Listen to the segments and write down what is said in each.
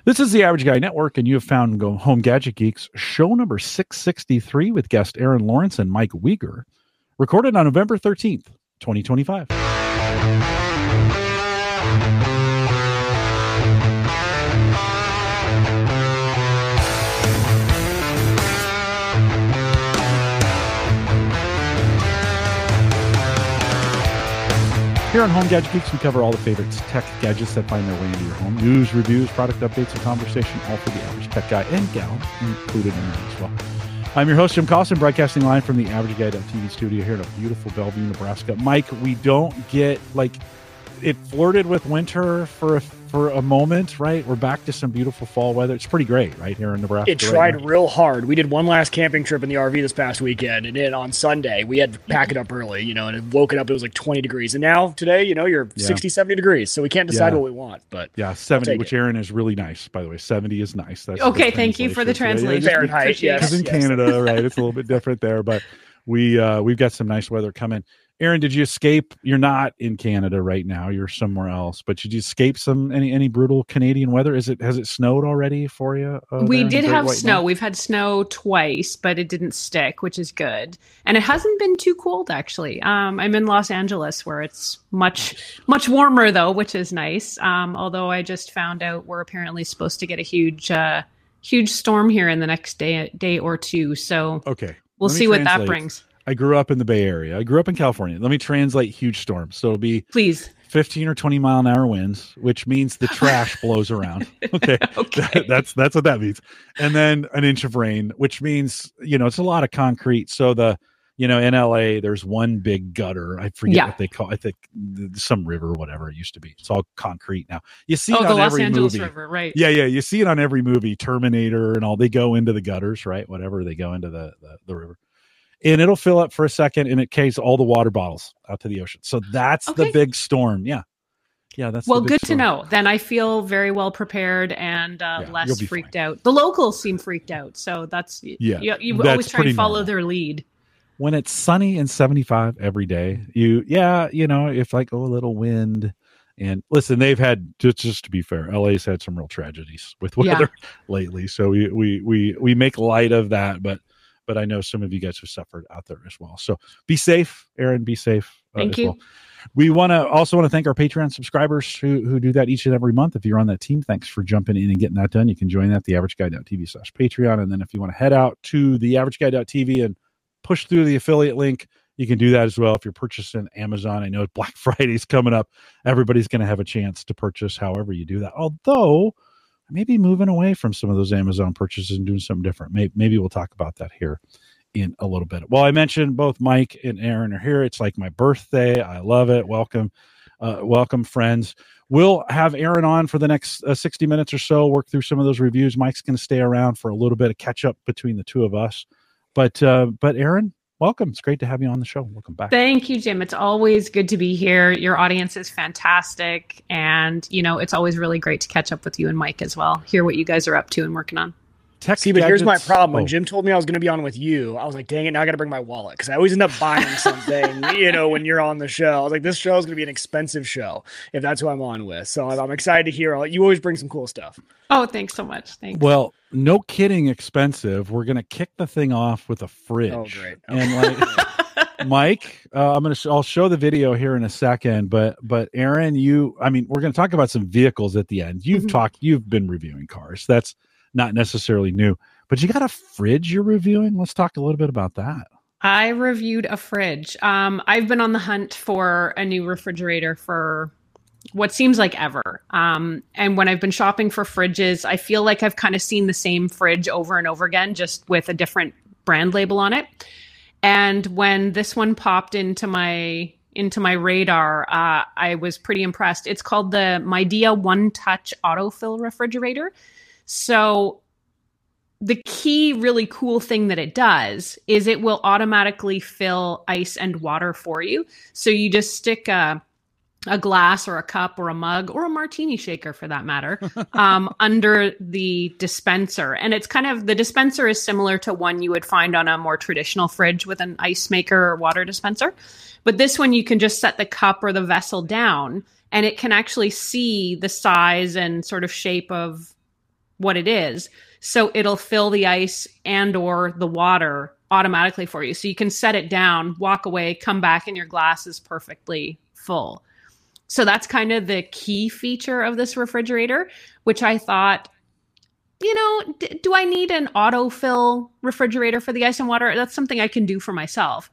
This is the Average Guy Network, and you have found Home Gadget Geeks, show number 663 with guest Aaron Lawrence and Mike Weger, recorded on November 13th, 2025. Here on Home Gadget Geeks, we cover all the favorite tech gadgets that find their way into your home. News, reviews, product updates, and conversation, all for the average tech guy and gal, included in that as well. I'm your host, Jim Collison, broadcasting live from the Average Guy.TV studio here in a beautiful Bellevue, Nebraska. Mike, we don't get, it flirted with winter for a moment, right? We're back to some beautiful fall weather. It's pretty great, right, here in Nebraska. It tried real hard. We did one last camping trip in the RV this past weekend, and then on Sunday, we had to pack it up early, and it woke it up, it was like 20 degrees. And now, today, you're 60, 70 degrees, so we can't decide what we want. But yeah, 70, which Aaron is really nice, by the way. 70 is nice. That's okay, thank you for the translation. Fahrenheit, yes. Because in Canada, right, it's a little bit different there, but we've got some nice weather coming. Aaron, did you escape? You're not in Canada right now. You're somewhere else. But did you escape any brutal Canadian weather? Has it snowed already for you? We did have snow. We've had snow twice, but it didn't stick, which is good. And it hasn't been too cold, actually. I'm in Los Angeles, where it's much warmer, though, which is nice. Although I just found out we're apparently supposed to get a huge storm here in the next day or two. So okay, we'll see what that brings. I grew up in the Bay Area. I grew up in California. Let me translate huge storms. So it'll be 15 or 20 mile an hour winds, which means the trash blows around. Okay. That's what that means. And then an inch of rain, which means, it's a lot of concrete. So in LA, there's one big gutter. I forget what they call it. I think some river, whatever it used to be. It's all concrete now. You see it on the every Los Angeles movie. River, right? Yeah. You see it on every movie, Terminator and all. They go into the gutters, right? Whatever, they go into the river. And it'll fill up for a second, and it carries all the water bottles out to the ocean. So that's the big storm. Yeah, that's good to know. Then I feel very well prepared and less freaked out. The locals seem freaked out, so that's you always try and follow their lead. When it's sunny and 75 every day, if a little wind. And listen, they've had, just to be fair, LA's had some real tragedies with weather lately. So we make light of that, but I know some of you guys have suffered out there as well. So be safe, Aaron. Be safe. Thank you. Well. We want to thank our Patreon subscribers who do that each and every month. If you're on that team, thanks for jumping in and getting that done. You can join that, theaverageguy.tv/Patreon. And then if you want to head out to theaverageguy.tv and push through the affiliate link, you can do that as well. If you're purchasing Amazon, I know Black Friday's coming up. Everybody's going to have a chance to purchase however you do that. Although, maybe moving away from some of those Amazon purchases and doing something different. Maybe we'll talk about that here in a little bit. Well, I mentioned both Mike and Aaron are here. It's like my birthday. I love it. Welcome, friends. We'll have Aaron on for the next 60 minutes or so, work through some of those reviews. Mike's going to stay around for a little bit of catch up between the two of us. But Aaron, welcome. It's great to have you on the show. Welcome back. Thank you, Jim. It's always good to be here. Your audience is fantastic. And, it's always really great to catch up with you and Mike as well. Hear what you guys are up to and working on. But here's my problem. When Jim told me I was going to be on with you, I was like, dang it, now I got to bring my wallet. Because I always end up buying something, when you're on the show. I was like, this show is going to be an expensive show if that's who I'm on with. So I'm excited to hear. You always bring some cool stuff. Oh, thanks so much. Thanks. Well, no kidding expensive. We're going to kick the thing off with a fridge. Oh, great. And Mike, I'll show the video here in a second, but Aaron, we're going to talk about some vehicles at the end. You've been reviewing cars. That's not necessarily new, but you got a fridge you're reviewing. Let's talk a little bit about that. I reviewed a fridge. I've been on the hunt for a new refrigerator for what seems like ever. And when I've been shopping for fridges, I feel like I've kind of seen the same fridge over and over again, just with a different brand label on it. And when this one popped into my radar, I was pretty impressed. It's called the Midea One Touch Autofill Refrigerator. So the key really cool thing that it does is it will automatically fill ice and water for you. So you just stick a glass or a cup or a mug or a martini shaker for that matter under the dispenser. And it's the dispenser is similar to one you would find on a more traditional fridge with an ice maker or water dispenser. But this one, you can just set the cup or the vessel down and it can actually see the size and sort of shape of what it is. So it'll fill the ice and or the water automatically for you. So you can set it down, walk away, come back, and your glass is perfectly full. So that's kind of the key feature of this refrigerator, which I thought, do I need an autofill refrigerator for the ice and water? That's something I can do for myself.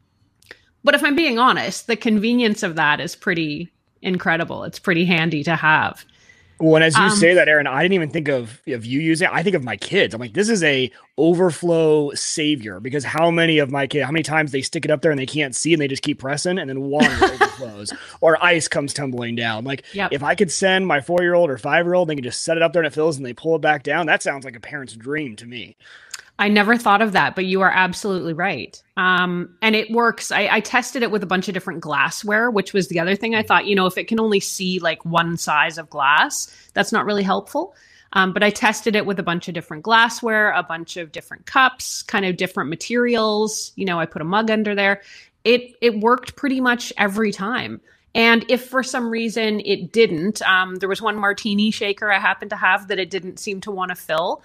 But if I'm being honest, the convenience of that is pretty incredible. It's pretty handy to have. Well, and as you say that, Aaron, I didn't even think of you using it. I think of my kids. I'm like, this is a overflow savior, because how many times they stick it up there and they can't see and they just keep pressing, and then water overflows or ice comes tumbling down. Like, if I could send my 4-year-old or 5-year-old, they can just set it up there and it fills and they pull it back down. That sounds like a parent's dream to me. I never thought of that, but you are absolutely right. And it works. I tested it with a bunch of different glassware, which was the other thing. I thought, if it can only see like one size of glass, that's not really helpful. But I tested it with a bunch of different glassware, a bunch of different cups, kind of different materials. I put a mug under there. It worked pretty much every time. And if for some reason it didn't, there was one martini shaker I happened to have that it didn't seem to want to fill.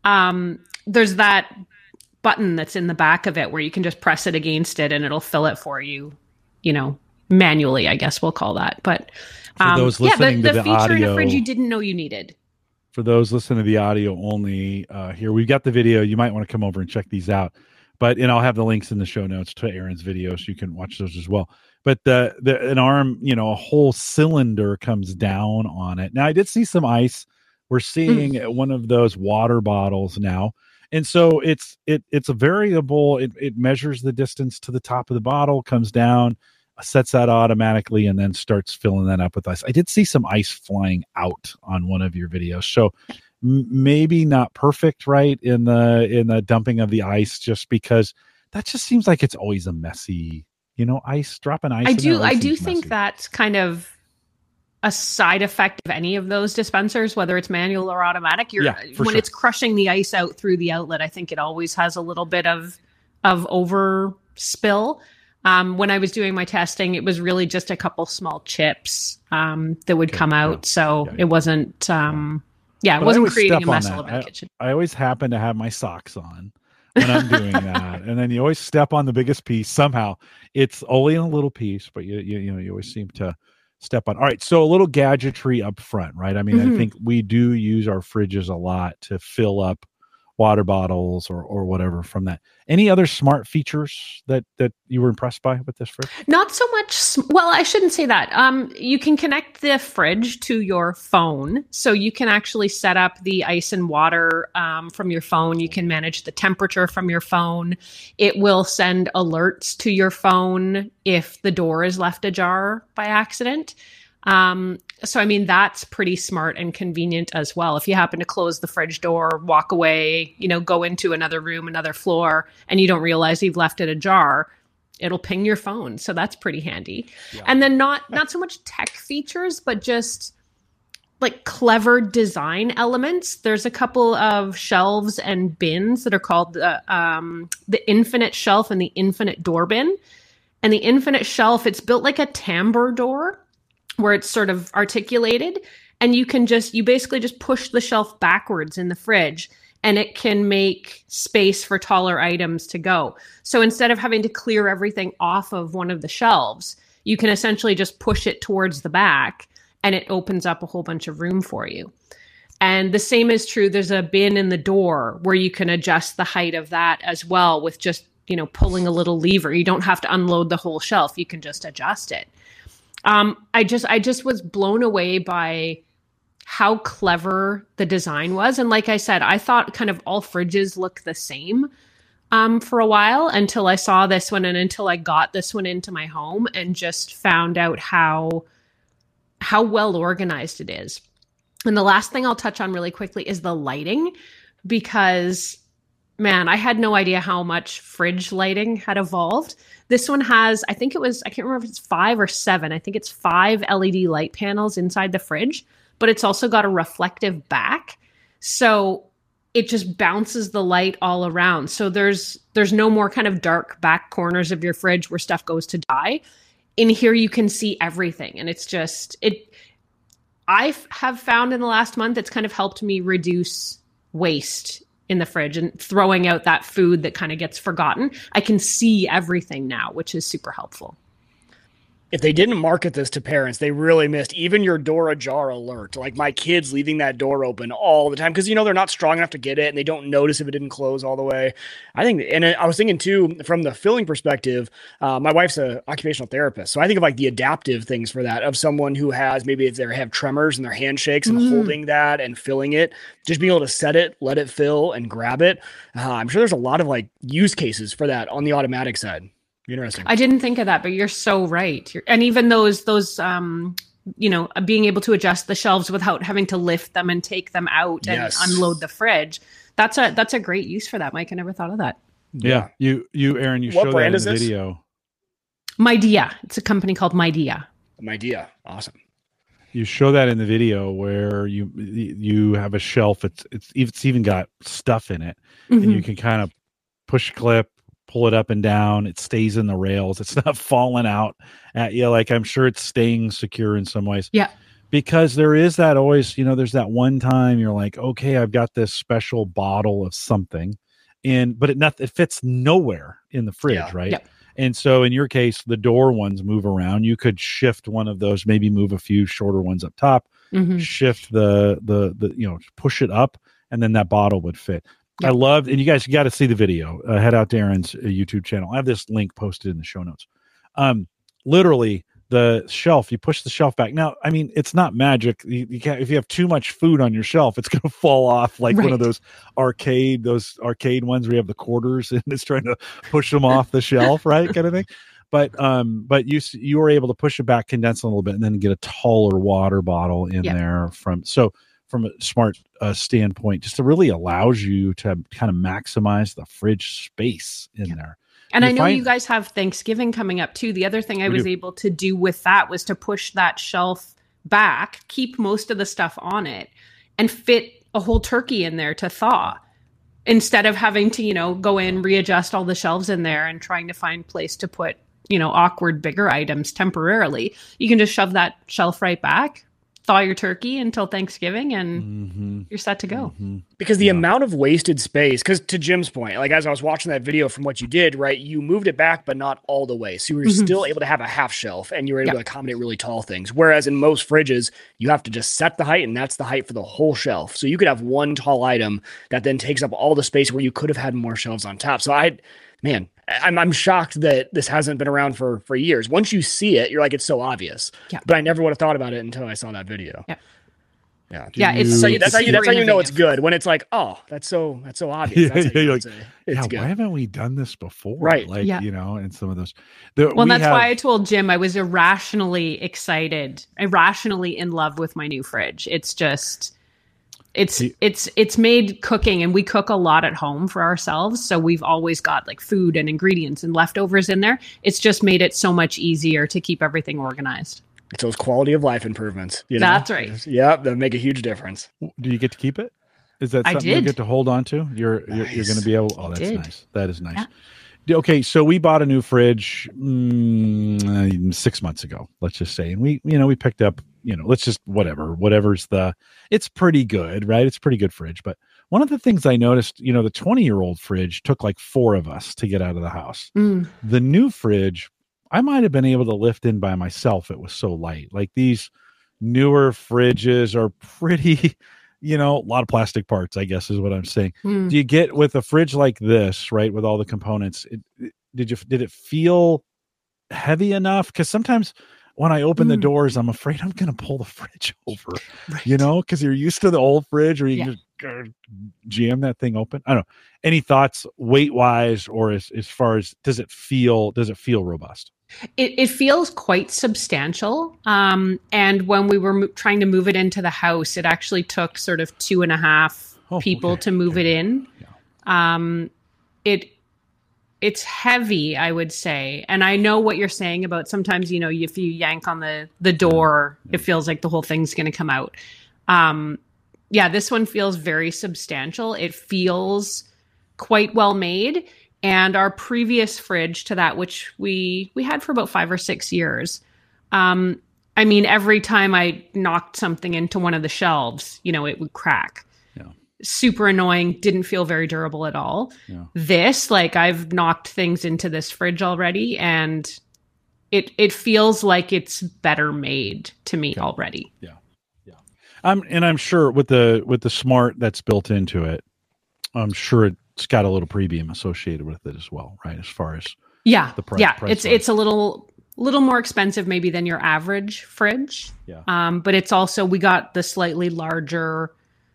There's that button that's in the back of it where you can just press it against it and it'll fill it for you, manually, I guess we'll call that. But for those listening to the feature audio, in a fridge you didn't know you needed. For those listening to the audio only, here we've got the video. You might want to come over and check these out. But I'll have the links in the show notes to Aaron's video, so you can watch those as well. But an arm, a whole cylinder comes down on it. Now I did see some ice. We're seeing one of those water bottles now. And so it's a variable. It measures the distance to the top of the bottle, comes down, sets that automatically, and then starts filling that up with ice. I did see some ice flying out on one of your videos. So maybe not perfect, right, in the dumping of the ice, just because that just seems like it's always a messy, ice, dropping ice. I do think that's kind of a side effect of any of those dispensers, whether it's manual or automatic. When it's crushing the ice out through the outlet, I think it always has a little bit of overspill. When I was doing my testing, it was really just a couple small chips that would come out. It wasn't, it wasn't creating a mess all over the kitchen. I always happen to have my socks on when I'm doing that. And then you always step on the biggest piece. Somehow it's only a little piece, but you always seem to step on. All right. So a little gadgetry up front, right? I mean, I think we do use our fridges a lot to fill up water bottles or whatever from that. Any other smart features that you were impressed by with this fridge? Not so much. Well, I shouldn't say that. You can connect the fridge to your phone. So you can actually set up the ice and water from your phone. You can manage the temperature from your phone. It will send alerts to your phone if the door is left ajar by accident. So, I mean, that's pretty smart and convenient as well. If you happen to close the fridge door, walk away, go into another room, another floor, and you don't realize you've left it ajar, it'll ping your phone. So that's pretty handy. Yeah. And then not so much tech features, but just like clever design elements. There's a couple of shelves and bins that are called the Infinite Shelf and the Infinite Door Bin. And the Infinite Shelf, it's built like a tambour door, where it's sort of articulated, and you basically just push the shelf backwards in the fridge and it can make space for taller items to go. So instead of having to clear everything off of one of the shelves, you can essentially just push it towards the back and it opens up a whole bunch of room for you. And the same is true. There's a bin in the door where you can adjust the height of that as well with just, pulling a little lever. You don't have to unload the whole shelf. You can just adjust it. I just was blown away by how clever the design was. And like I said, I thought kind of all fridges look the same for a while until I saw this one and until I got this one into my home and just found out how well organized it is. And the last thing I'll touch on really quickly is the lighting, because man, I had no idea how much fridge lighting had evolved. This one has, I can't remember if it's 5 or 7. I think it's 5 LED light panels inside the fridge, but it's also got a reflective back. So it just bounces the light all around. So there's no more kind of dark back corners of your fridge where stuff goes to die. In here, you can see everything. And it's just, have found in the last month, it's kind of helped me reduce waste in the fridge and throwing out that food that kind of gets forgotten. I can see everything now, which is super helpful. If they didn't market this to parents, they really missed even your door ajar alert. Like my kids leaving that door open all the time because, they're not strong enough to get it and they don't notice if it didn't close all the way. I think, and I was thinking too, from the filling perspective, my wife's an occupational therapist. So I think of like the adaptive things for that of someone who has, maybe if they have tremors in their handshakes and holding that and filling it, just being able to set it, let it fill and grab it. I'm sure there's a lot of like use cases for that on the automatic side. Interesting. I didn't think of that, but you're so right. And even those, being able to adjust the shelves without having to lift them and take them out and unload the fridge. That's a great use for that, Mike. I never thought of that. Yeah. You, Aaron, you show that in the video. Midea. It's a company called Midea. Midea. Awesome. You show that in the video where you have a shelf. It's even got stuff in it, and you can kind of push clip, pull it up and down. It stays in the rails. It's not falling out at you. Like I'm sure it's staying secure in some ways. Yeah. Because there is that always, there's that one time you're like, okay, I've got this special bottle of something, but it fits nowhere in the fridge, right? Yeah. And so in your case, the door ones move around. You could shift one of those, maybe move a few shorter ones up top, shift the push it up, and then that bottle would fit. I loved, and you guys got to see the video. Head out to Aaron's YouTube channel. I have this link posted in the show notes. Literally, the shelf, you push the shelf back. Now, I mean, it's not magic. You can't, if you have too much food on your shelf, it's going to fall off like one of those arcade ones where you have the quarters and it's trying to push them off the shelf, right? Kind of thing. But you were able to push it back, condense it a little bit, and then get a taller water bottle in there from a smart standpoint, just to really allows you to kind of maximize the fridge space in there. And I know you guys have Thanksgiving coming up too. The other thing I was able to do with that was to push that shelf back, keep most of the stuff on it, and fit a whole turkey in there to thaw. Instead of having to, go in, readjust all the shelves in there and trying to find place to put, awkward bigger items temporarily, you can just shove that shelf right back, thaw your turkey until Thanksgiving, and you're set to go. Because the amount of wasted space, because to Jim's point, like as I was watching that video from what you did, right, you moved it back, but not all the way. So you were still able to have a half shelf and you were able to accommodate really tall things. Whereas in most fridges, you have to just set the height and that's the height for the whole shelf. So you could have one tall item that then takes up all the space where you could have had more shelves on top. So I'm shocked that this hasn't been around for years. Once you see it, you're like, it's so obvious. Yeah. But I never would have thought about it until I saw that video. Yeah. Yeah. That's how you know it's good. When it's like, oh, that's so obvious. That's it's good. Why haven't we done this before? Right. Like, and some of those. Why I told Jim I was irrationally excited, irrationally in love with my new fridge. It's just... It's made cooking, and we cook a lot at home for ourselves. So we've always got like food and ingredients and leftovers in there. It's just made it so much easier to keep everything organized. It's those quality of life improvements. That's right. Yeah, that make a huge difference. Do you get to keep it? Is that something you get to hold on to? You're going to be able. Oh, that's nice. That is nice. Yeah. Okay, so we bought a new fridge 6 months ago, let's just say, and we picked up, let's just whatever's it's pretty good, right? It's a pretty good fridge. But one of the things I noticed, the 20-year-old fridge took like 4 of us to get out of the house. The new fridge, I might have been able to lift in by myself. It was so light. Like these newer fridges are pretty, a lot of plastic parts, I guess is what I'm saying. Do you get with a fridge like this, right, with all the components, did it feel heavy enough? Because sometimes when I open the doors, I'm afraid I'm going to pull the fridge over, because you're used to the old fridge where you can just jam that thing open. I don't know. Any thoughts weight wise, or as far as, does it feel robust? It feels quite substantial. And when we were trying to move it into the house, it actually took sort of 2.5 people to move it in. Yeah. It's heavy, I would say. And I know what you're saying about sometimes, if you yank on the door, it feels like the whole thing's going to come out. This one feels very substantial. It feels quite well made. And our previous fridge to that, which we had for about 5 or 6 years, I mean, every time I knocked something into one of the shelves, it would crack. Yeah. Super annoying. Didn't feel very durable at all. Yeah. This, I've knocked things into this fridge already, and it feels like it's better made to me already. Yeah. Yeah. I'm sure with the smart that's built into it, I'm sure it's got a little prebeam associated with it as well, right? As far as the price. Yeah. It's a little more expensive maybe than your average fridge. Yeah. But it's also, we got the slightly larger,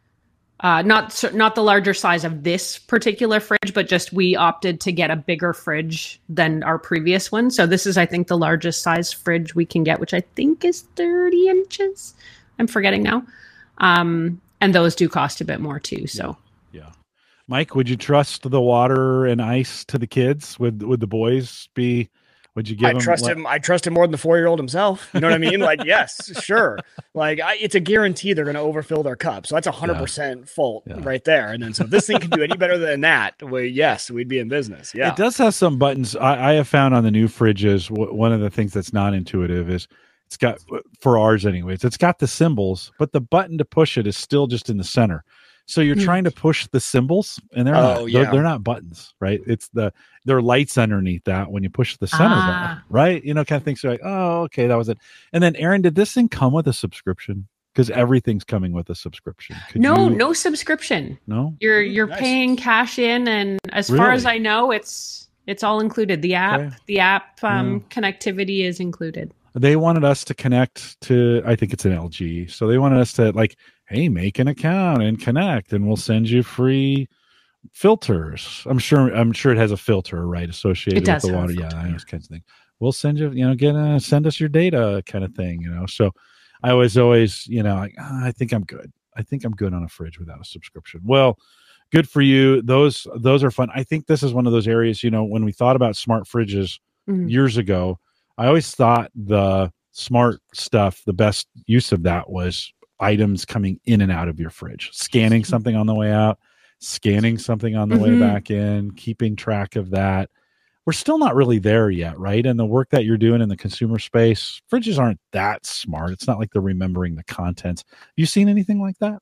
not the larger size of this particular fridge, but just we opted to get a bigger fridge than our previous one. So this is, I think, the largest size fridge we can get, which I think is 30 inches. I'm forgetting now. And those do cost a bit more too. So yeah. Mike, would you trust the water and ice to the kids? Would the boys be? Would you give them? I trust him more than the 4-year-old himself. You know what I mean? Yes, sure. It's a guarantee they're going to overfill their cup. So that's 100% fault right there. And then so if this thing can do any better than that, we'd be in business. Yeah, it does have some buttons. I have found on the new fridges, one of the things that's not intuitive is it's got, for ours anyways, it's got the symbols, but the button to push it is still just in the center. So you're trying to push the symbols, and they're not buttons, right? There are lights underneath that when you push the center button, right? Kind of things like, oh, okay, that was it. And then, Aaron, did this thing come with a subscription? Because everything's coming with a subscription. No subscription. No, you're nice. Paying cash in, and as far as I know, it's all included. The app connectivity is included. They wanted us to connect to, I think it's an LG. So they wanted us to hey, make an account and connect, and we'll send you free filters. I'm sure it has a filter, right, associated with the water. Yeah, those kinds of things. We'll send you, send us your data kind of thing, So I was always, I think I'm good. I think I'm good on a fridge without a subscription. Well, good for you. Those are fun. I think this is one of those areas, when we thought about smart fridges years ago, I always thought the smart stuff, the best use of that was items coming in and out of your fridge, scanning something on the way out, scanning something on the way back in, keeping track of that. We're still not really there yet, right? And the work that you're doing in the consumer space, fridges aren't that smart. It's not like they're remembering the contents. Have you seen anything like that?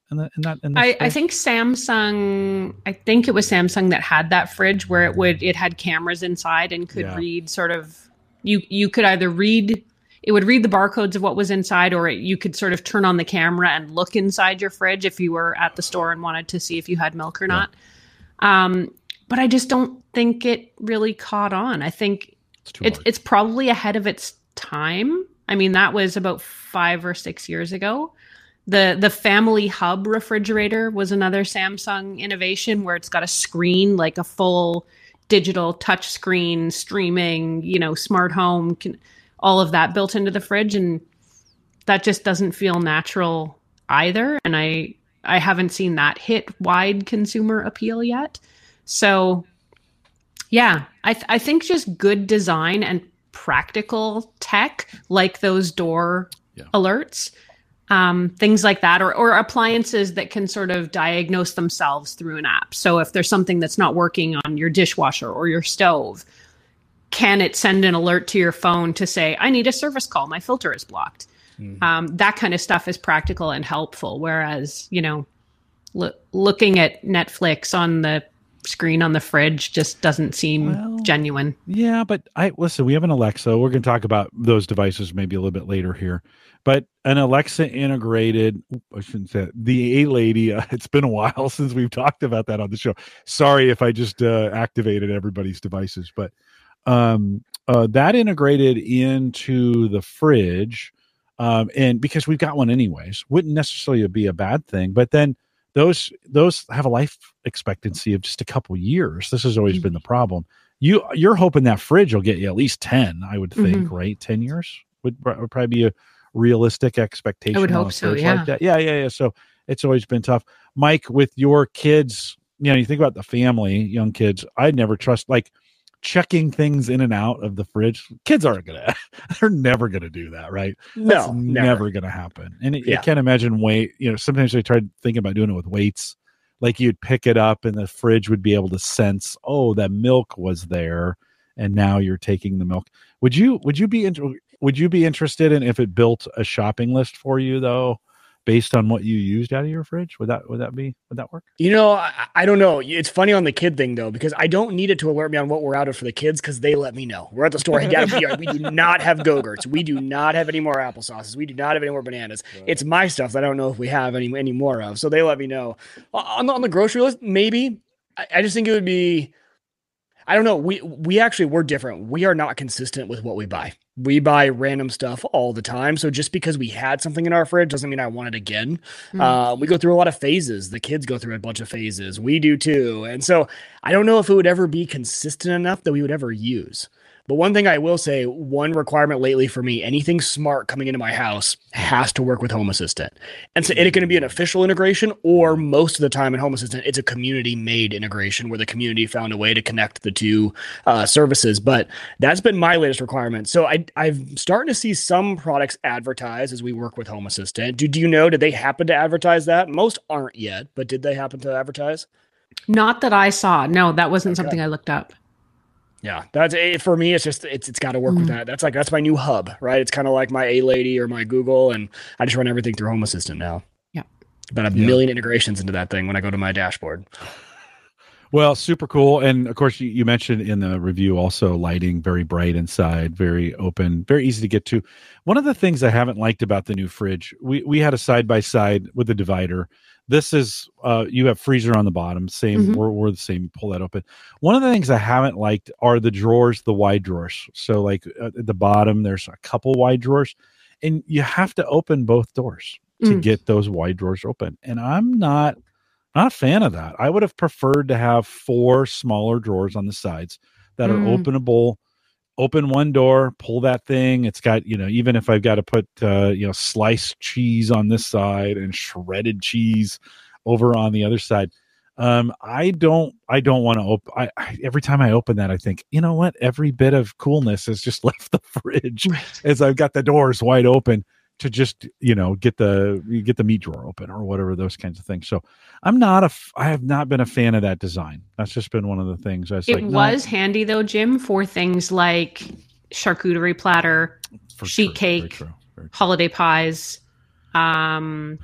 I think Samsung, it was Samsung that had that fridge where it had cameras inside and could read sort of, you could either read, it would read the barcodes of what was inside, or you could sort of turn on the camera and look inside your fridge if you were at the store and wanted to see if you had milk or not. But I just don't think it really caught on. I think it's probably ahead of its time. I mean, that was about 5 or 6 years ago. The Family Hub refrigerator was another Samsung innovation where it's got a screen, like a full digital touch screen, streaming, smart home, all of that built into the fridge. And that just doesn't feel natural either. And I haven't seen that hit wide consumer appeal yet. So yeah, I think just good design and practical tech, like those door alerts, things like that, or appliances that can sort of diagnose themselves through an app. So if there's something that's not working on your dishwasher or your stove, can it send an alert to your phone to say, I need a service call, my filter is blocked? That kind of stuff is practical and helpful. Whereas, looking at Netflix on the screen on the fridge just doesn't seem genuine. Yeah, but we have an Alexa. We're going to talk about those devices maybe a little bit later here. But an Alexa integrated, I shouldn't say it, the A-Lady, it's been a while since we've talked about that on the show. Sorry if I just activated everybody's devices, but that integrated into the fridge, and because we've got one anyways, wouldn't necessarily be a bad thing. But then those have a life expectancy of just a couple years. This has always been the problem. You're hoping that fridge will get you at least 10, I would think, right? 10 years would probably be a realistic expectation. I would hope so, yeah. Like that. Yeah. So it's always been tough. Mike, with your kids, you think about the family, young kids, I'd never trust, checking things in and out of the fridge. Kids they're never gonna do that, right? No, that's never gonna happen. And I can't imagine sometimes they tried thinking about doing it with weights, like you'd pick it up and the fridge would be able to sense, that milk was there and now you're taking the milk. Would you be would you be interested in if it built a shopping list for you though, based on what you used out of your fridge? Would that work? I don't know. It's funny on the kid thing though, because I don't need it to alert me on what we're out of for the kids because they let me know. We're at the store. Hey, Dad, we do not have Go-Gurts. We do not have any more applesauces. We do not have any more bananas. Right. It's my stuff that I don't know if we have any more of. So they let me know. On the grocery list, maybe. I just think it would be, I don't know. We're different. We are not consistent with what we buy. We buy random stuff all the time. So just because we had something in our fridge doesn't mean I want it again. We go through a lot of phases. The kids go through a bunch of phases. We do too. And so I don't know if it would ever be consistent enough that we would ever use. But one thing I will say, one requirement lately for me, anything smart coming into my house has to work with Home Assistant. And so it's going to be an official integration, or most of the time in Home Assistant, it's a community-made integration where the community found a way to connect the two services. But that's been my latest requirement. So I'm starting to see some products advertise as we work with Home Assistant. Do you know, did they happen to advertise that? Most aren't yet, but did they happen to advertise? Not that I saw. No, that wasn't something I looked up. Yeah, that's it for me. It's just it's got to work with that. That's my new hub, right? It's kind of like my A-Lady or my Google, and I just run everything through Home Assistant now. Yeah, about a million integrations into that thing when I go to my dashboard. Well, super cool, and of course you mentioned in the review also lighting, very bright inside, very open, very easy to get to. One of the things I haven't liked about the new fridge, we had a side by side with the divider. This is you have freezer on the bottom, same. We're the same. Pull that open. One of the things I haven't liked are the drawers, the wide drawers. So like at the bottom, there's a couple wide drawers, and you have to open both doors to get those wide drawers open. And I'm not a fan of that. I would have preferred to have 4 smaller drawers on the sides that are openable. Open one door, pull that thing. It's got, even if I've got to put, sliced cheese on this side and shredded cheese over on the other side. I don't want to open. Every time I open that, I think, you know what? Every bit of coolness has just left the fridge as I've got the doors wide open to just, get the meat drawer open or whatever, those kinds of things. So I have not been a fan of that design. That's just been one of the things it was handy though, Jim, for things like charcuterie platter, sheet cake, holiday pies. If I'm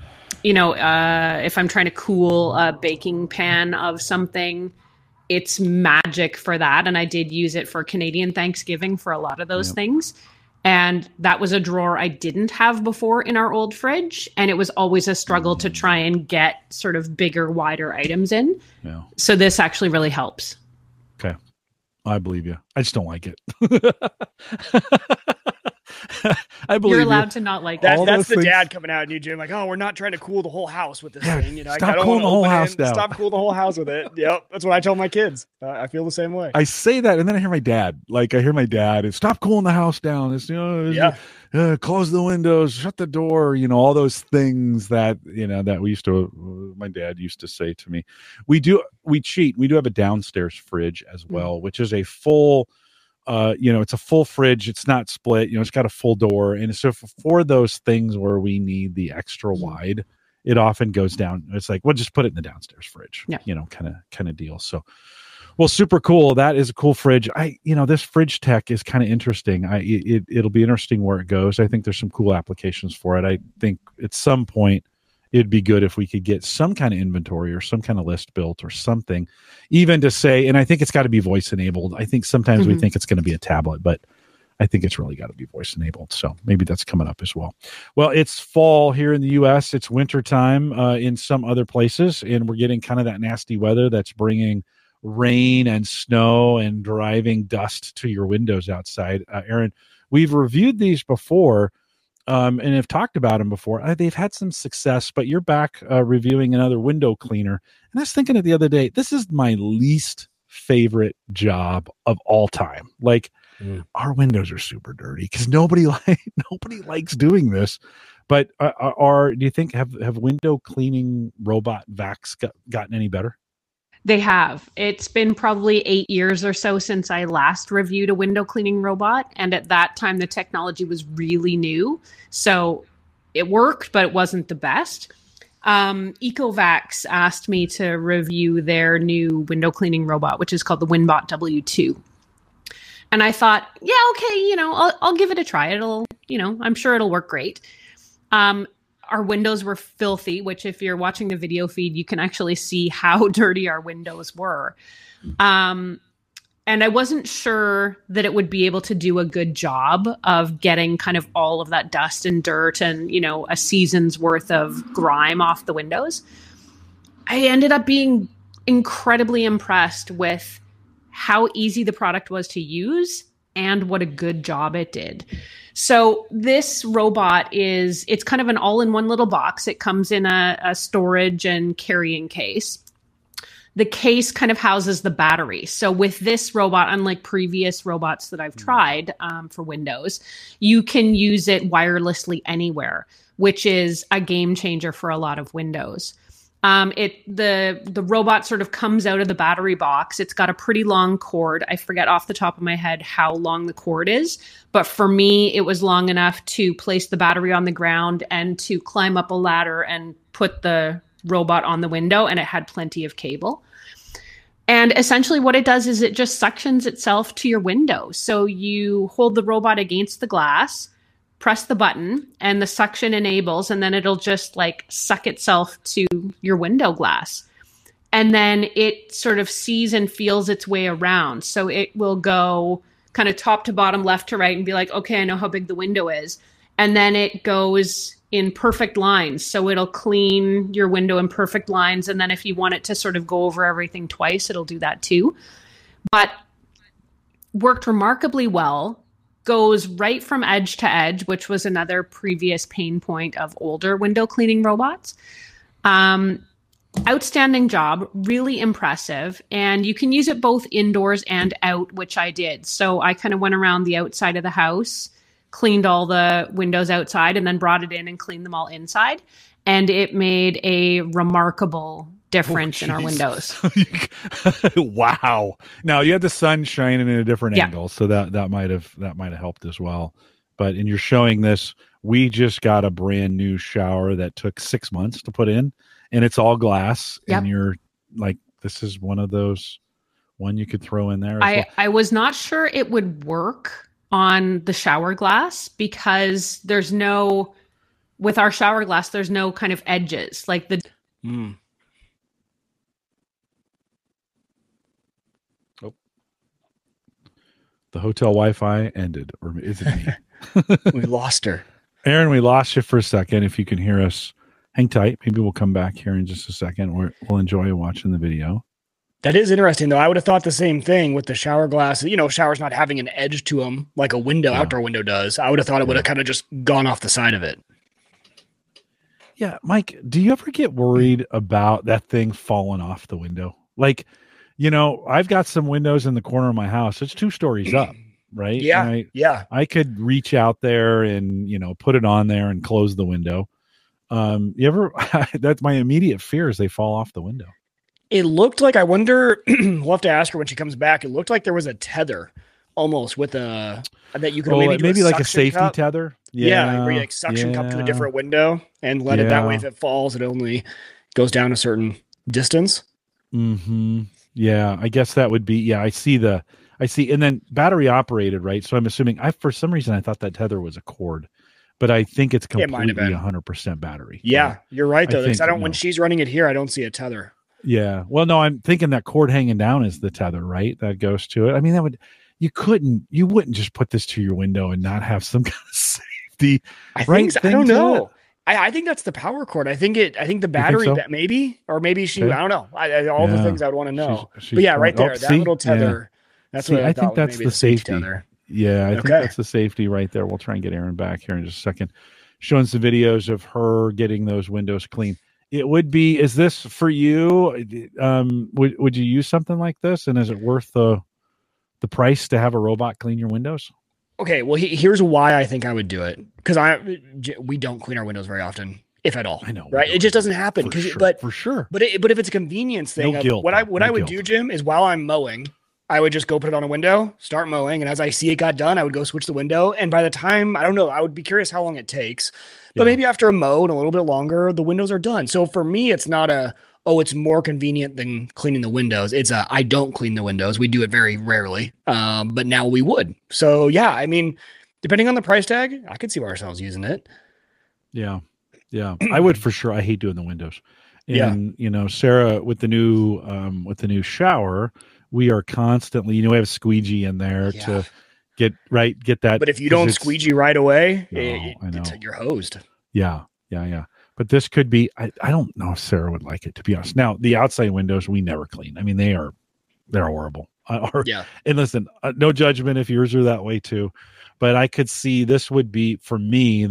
trying to cool a baking pan of something, it's magic for that. And I did use it for Canadian Thanksgiving for a lot of those things. And that was a drawer I didn't have before in our old fridge. And it was always a struggle to try and get sort of bigger, wider items in. Yeah. So this actually really helps. Okay. I believe you. I just don't like it. I believe you're allowed to not like that. That's the dad coming out at you, Jim. Like, oh, we're not trying to cool the whole house with this thing. Stop cooling the whole house down. Stop cooling the whole house with it. Yep, that's what I tell my kids. I feel the same way. I say that, and then I hear my dad. Is stop cooling the house down. It's close the windows, shut the door. All those things that that we used to. My dad used to say to me. We cheat. We do have a downstairs fridge as well, which is a full. It's a full fridge. It's not split. It's got a full door. And so for those things where we need the extra wide, it often goes down. It's like, we'll just put it in the downstairs fridge, kind of deal. So, well, super cool. That is a cool fridge. This fridge tech is kind of interesting. It'll be interesting where it goes. I think there's some cool applications for it. I think at some point, it'd be good if we could get some kind of inventory or some kind of list built or something, even to say, and I think it's got to be voice enabled. I think sometimes we think it's going to be a tablet, but I think it's really got to be voice enabled. So maybe that's coming up as well. Well, it's fall here in the US. It's winter time in some other places, and we're getting kind of that nasty weather that's bringing rain and snow and driving dust to your windows outside. Aaron, we've reviewed these before. And have talked about them before. They've had some success, but you're back reviewing another window cleaner. And I was thinking it the other day, this is my least favorite job of all time. Like our windows are super dirty because nobody likes doing this. But do you think have window cleaning robot vacs gotten any better? They have. It's been probably 8 years or so since I last reviewed a window cleaning robot. And at that time, the technology was really new. So it worked, but it wasn't the best. Ecovacs asked me to review their new window cleaning robot, which is called the WinBot W2. And I thought, yeah, okay, I'll give it a try. I'm sure it'll work great. Our windows were filthy, which if you're watching the video feed, you can actually see how dirty our windows were. And I wasn't sure that it would be able to do a good job of getting kind of all of that dust and dirt and, a season's worth of grime off the windows. I ended up being incredibly impressed with how easy the product was to use and what a good job it did. So this robot it's kind of an all-in-one little box. It comes in a storage and carrying case. The case kind of houses the battery. So with this robot, unlike previous robots that I've tried for Windows, you can use it wirelessly anywhere, which is a game changer for a lot of Windows. The robot sort of comes out of the battery box. It's got a pretty long cord. I forget off the top of my head how long the cord is, but for me, it was long enough to place the battery on the ground and to climb up a ladder and put the robot on the window, and it had plenty of cable. And essentially what it does is it just suctions itself to your window. So you hold the robot against the glass, press the button, and the suction enables, and then it'll just like suck itself to your window glass. And then it sort of sees and feels its way around. So it will go kind of top to bottom, left to right, and be like, okay, I know how big the window is. And then it goes in perfect lines. So it'll clean your window in perfect lines. And then if you want it to sort of go over everything twice, it'll do that too. But worked remarkably well, goes right from edge to edge, which was another previous pain point of older window cleaning robots. Outstanding job, really impressive. And you can use it both indoors and out, which I did. So I kind of went around the outside of the house, cleaned all the windows outside, and then brought it in and cleaned them all inside. And it made a remarkable difference in our windows. Wow. Now you had the sun shining in a different angle, so that might have helped as well. But you're showing this, we just got a brand new shower that took 6 months to put in, and it's all glass. Yep. And you're like, this is one of those one you could throw in there. I was not sure it would work on the shower glass because with our shower glass, there's no kind of edges like the. Oh, the hotel Wi-Fi ended, or is it me? We lost her. Aaron, we lost you for a second. If you can hear us, hang tight. Maybe we'll come back here in just a second. We'll enjoy watching the video. That is interesting, though. I would have thought the same thing with the shower glass. Showers not having an edge to them like a window, outdoor window does. I would have thought it would have kind of just gone off the side of it. Yeah, Mike, do you ever get worried about that thing falling off the window? Like, I've got some windows in the corner of my house. It's 2 stories up, right? Yeah, yeah. I could reach out there and, put it on there and close the window. That's my immediate fear is they fall off the window. It looked like, I wonder, we'll have to ask her when she comes back. It looked like there was a tether almost with that you could maybe like a safety cup. Tether. Yeah, where you suction cup to a different window and let it that way. If it falls, it only goes down a certain distance. Mm-hmm. Yeah, I guess that would be, I see, and then battery operated, right? So I'm assuming for some reason I thought that tether was a cord, but I think it's completely 100% battery. Yeah, right? You're right though. When she's running it here, I don't see a tether. Yeah. Well, no, I'm thinking that cord hanging down is the tether, right? That goes to it. I mean, you wouldn't just put this to your window and not have some kind of safety. I don't know. I think that's the power cord. I think the battery, so? Maybe she, okay. I don't know. All the things I would want to know. But yeah, right there, that little tether. That's what I think that's the safety. Tether. Yeah. I think that's the safety right there. We'll try and get Aaron back here in just a second, showing some videos of her getting those windows clean. It would be, is this for you? Would you use something like this? And is it worth the price to have a robot clean your windows? Okay, well, here's why I think I would do it. Because we don't clean our windows very often, if at all. I know. Right? It just doesn't happen. For sure. But if it's a convenience thing, what I would do, Jim, is while I'm mowing, I would just go put it on a window, start mowing. And as I see it got done, I would go switch the window. And by the time, I don't know, I would be curious how long it takes. But maybe after a mow and a little bit longer, the windows are done. So for me, it's not oh, it's more convenient than cleaning the windows. It's I don't clean the windows. We do it very rarely. But now we would. So yeah, I mean, depending on the price tag, I could see ourselves using it. Yeah. Yeah. I would for sure. I hate doing the windows. And Sarah, with the new shower, we are constantly, we have a squeegee in there to get that. But if you don't squeegee right away, I know. You're hosed. Yeah. But this could be, I don't know if Sarah would like it, to be honest. Now, the outside windows, we never clean. I mean, they're horrible. And listen, no judgment if yours are that way too. But I could see this would be, for me,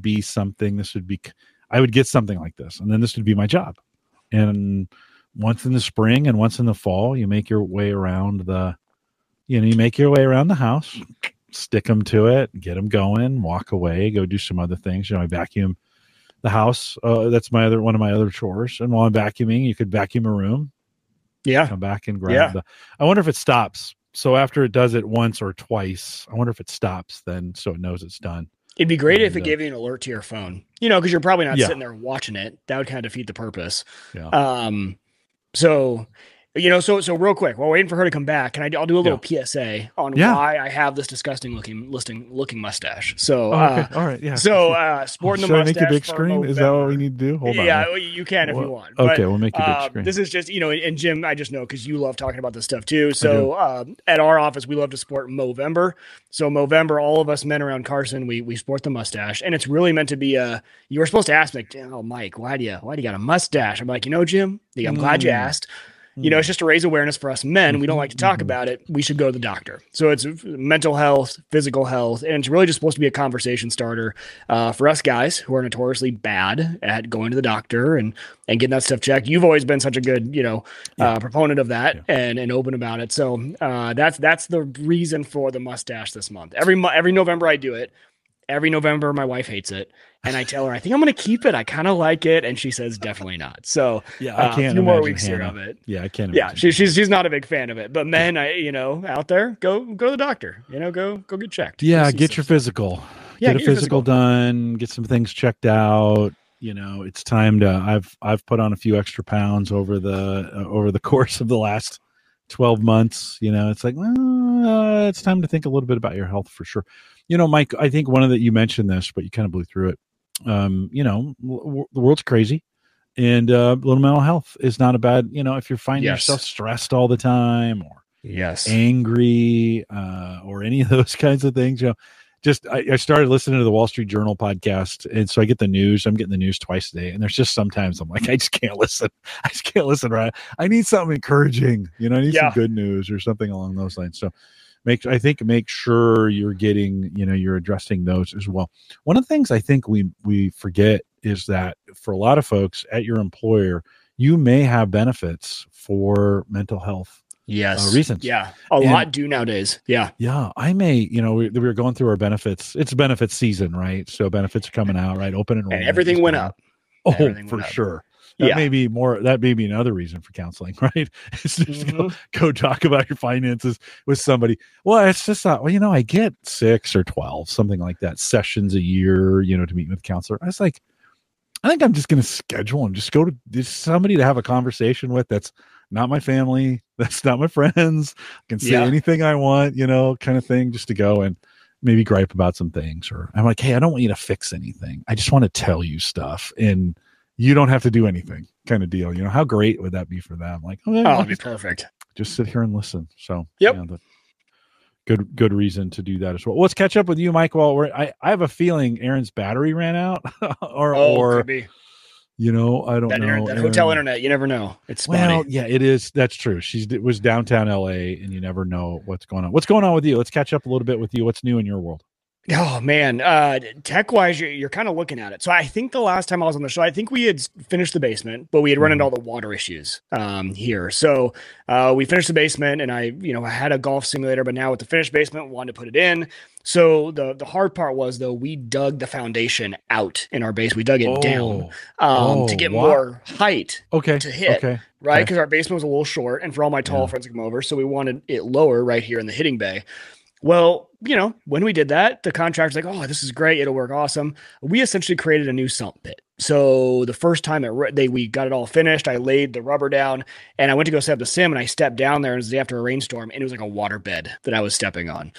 I would get something like this. And then this would be my job. And once in the spring and once in the fall, you make your way around the house, stick them to it, get them going, walk away, go do some other things. I vacuum the house. That's one of my other chores. And while I'm vacuuming, you could vacuum a room. Yeah. Come back and grab I wonder if it stops. So after it does it once or twice, I wonder if it stops then, so it knows it's done. It'd be great if it gave you an alert to your phone, because you're probably not sitting there watching it. That would kind of defeat the purpose. Yeah. So real quick, while waiting for her to come back, I'll do a little PSA on why I have this disgusting looking mustache. So, okay. All right. Yeah. So, sporting the mustache. Should I make a big screen? November. Is that what we need to do? Hold on. Yeah, you can if you want. Okay. We'll make a big screen. This is just, and Jim, I just know because you love talking about this stuff too. So, at our office, we love to sport Movember. So Movember, all of us men around Carson, we sport the mustache, and it's really meant to be you were supposed to ask me, oh, Mike, why do you got a mustache? I'm like, Jim, I'm glad you asked. It's just to raise awareness for us men. We don't like to talk about it. We should go to the doctor. So it's mental health, physical health, and it's really just supposed to be a conversation starter for us guys who are notoriously bad at going to the doctor and getting that stuff checked. You've always been such a good, proponent of that and open about it. So that's the reason for the mustache this month. Every November I do it. Every November, my wife hates it, and I tell her, I think I'm going to keep it. I kind of like it, and she says, definitely not. So, I can't. A few more weeks here of it. Yeah, I can't. Yeah, she's not a big fan of it. But men, out there, go to the doctor. Go get checked. Yeah, get your physical. Get a physical done. Get some things checked out. It's time to. I've put on a few extra pounds over the course of the last 12 months. It's like, it's time to think a little bit about your health for sure. Mike, I think you mentioned this, but you kind of blew through it. The world's crazy, and little mental health is not a bad, if you're finding yourself stressed all the time or angry, or any of those kinds of things, I started listening to the Wall Street Journal podcast. And so I get the news. I'm getting the news twice a day. And there's just sometimes I'm like, I just can't listen. Right. I need something encouraging, I need some good news or something along those lines. So make sure you're getting, you're addressing those as well. One of the things I think we forget is that for a lot of folks at your employer, you may have benefits for mental health reasons. Yeah. A lot do nowadays. Yeah. Yeah. I may, we were going through our benefits. It's benefits season, right? So benefits are coming out, right? Open enrollment. And everything went up. Oh, for sure. That may be another reason for counseling, right? It's just go talk about your finances with somebody. Well, it's just not, I get 6 or 12, something like that, sessions a year, to meet with a counselor. I was like, I think I'm just going to schedule and just go to somebody to have a conversation with. That's not my family. That's not my friends. I can say anything I want, kind of thing, just to go and maybe gripe about some things. Or I'm like, hey, I don't want you to fix anything. I just want to tell you stuff. And you don't have to do anything, kind of deal. How great would that be for them? Like, that'd be perfect. Just sit here and listen. So, yep. Good reason to do that as well. Let's catch up with you, Mike. While I have a feeling Aaron's battery ran out, or could be. I don't know. That hotel internet, you never know. It's spotty. Well, yeah, it is. That's true. It was downtown LA, and you never know what's going on. What's going on with you? Let's catch up a little bit with you. What's new in your world? Oh man, tech wise, you're kind of looking at it. So I think the last time I was on the show, I think we had finished the basement, but we had run into all the water issues here. So we finished the basement, and I had a golf simulator, but now with the finished basement, wanted to put it in. So the hard part was though, we dug the foundation out in our base. We dug it down to get more height to hit. Right, because our basement was a little short, and for all my tall friends to come over, so we wanted it lower right here in the hitting bay. Well, when we did that, the contractor's like, oh, this is great. It'll work awesome. We essentially created a new sump pit. So the first time we got it all finished, I laid the rubber down and I went to go set up the sim and I stepped down there. It was the day after a rainstorm and it was like a water bed that I was stepping on.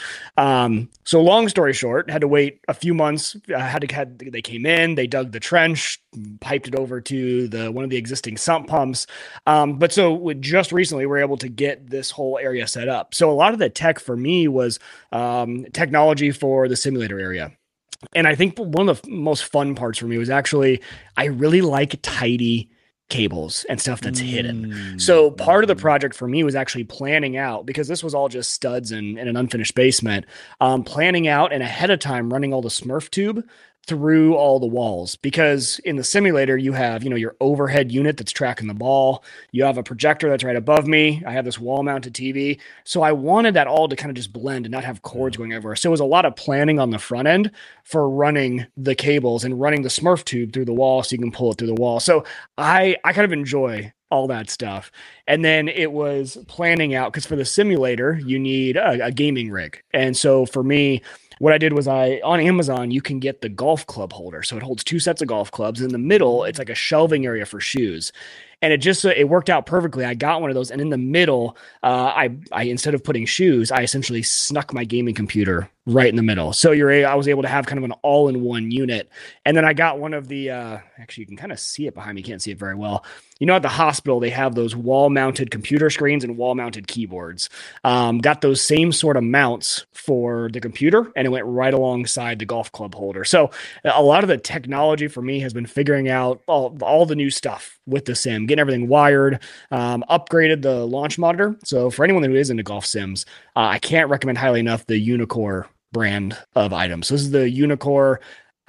So long story short, had to wait a few months. They came in, they dug the trench, piped it over to one of the existing sump pumps. But so just recently we were able to get this whole area set up. So a lot of the tech for me was technology for the simulator area. And I think one of the most fun parts for me was actually, I really like tidy cables and stuff that's hidden. So part of the project for me was actually planning out, because this was all just studs and an unfinished basement, planning out and ahead of time running all the Smurf tube through all the walls, because in the simulator you have, your overhead unit that's tracking the ball. You have a projector that's right above me. I have this wall mounted TV. So I wanted that all to kind of just blend and not have cords going everywhere. So it was a lot of planning on the front end for running the cables and running the Smurf tube through the wall so you can pull it through the wall. So I kind of enjoy all that stuff. And then it was planning out, because for the simulator, you need a gaming rig. And so for me, what I did was on Amazon, you can get the golf club holder. So it holds 2 sets of golf clubs. In the middle, it's like a shelving area for shoes. And it worked out perfectly. I got one of those. And in the middle, I instead of putting shoes, I essentially snuck my gaming computer right in the middle. So I was able to have kind of an all-in-one unit. And then I got one of the, actually you can kind of see it behind me. You can't see it very well. At the hospital, they have those wall-mounted computer screens and wall-mounted keyboards. Got those same sort of mounts for the computer, and it went right alongside the golf club holder. So a lot of the technology for me has been figuring out all the new stuff with the sim, getting everything wired, upgraded the launch monitor. So for anyone who is into golf sims, I can't recommend highly enough the Unicore brand of items. So this is the Unicore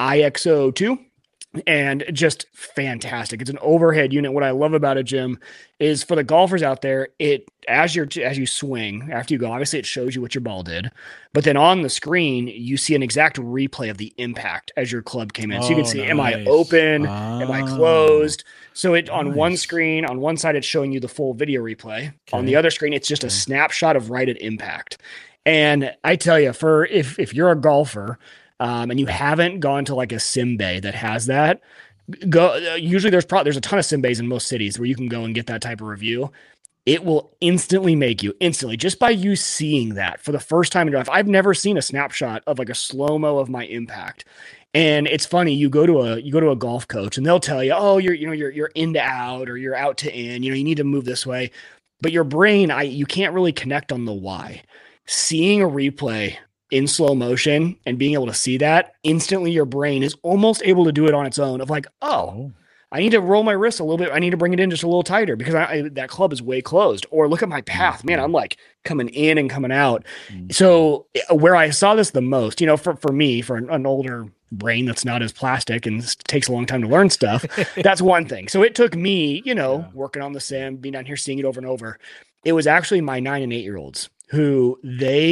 IXO2. And just fantastic. It's an overhead unit. What I love about it, Jim, is for the golfers out there, as you swing, after you go, obviously it shows you what your ball did, but then on the screen, you see an exact replay of the impact as your club came in. So you can see, am I open? Am I closed? So on one screen, on one side, it's showing you the full video replay. Okay. On the other screen, it's just a snapshot of right at impact. And I tell you, if you're a golfer, and you haven't gone to like a sim bay that has that, usually there's a ton of sim bays in most cities where you can go and get that type of review. It will instantly just by you seeing that for the first time in your life. I've never seen a snapshot of like a slow-mo of my impact. And it's funny, you go to a golf coach and they'll tell you, oh, you're in to out or you're out to in, you need to move this way. But your brain, you can't really connect on the why. Seeing a replay in slow motion and being able to see that instantly, your brain is almost able to do it on its own of like, oh, I need to roll my wrist a little bit. I need to bring it in just a little tighter because that club is way closed. Or look at my path, man. I'm like coming in and coming out. So where I saw this the most, for me, for an older brain that's not as plastic and takes a long time to learn stuff, that's one thing. So it took me, working on the sim, being down here, seeing it over and over. It was actually my 9 and 8 year olds who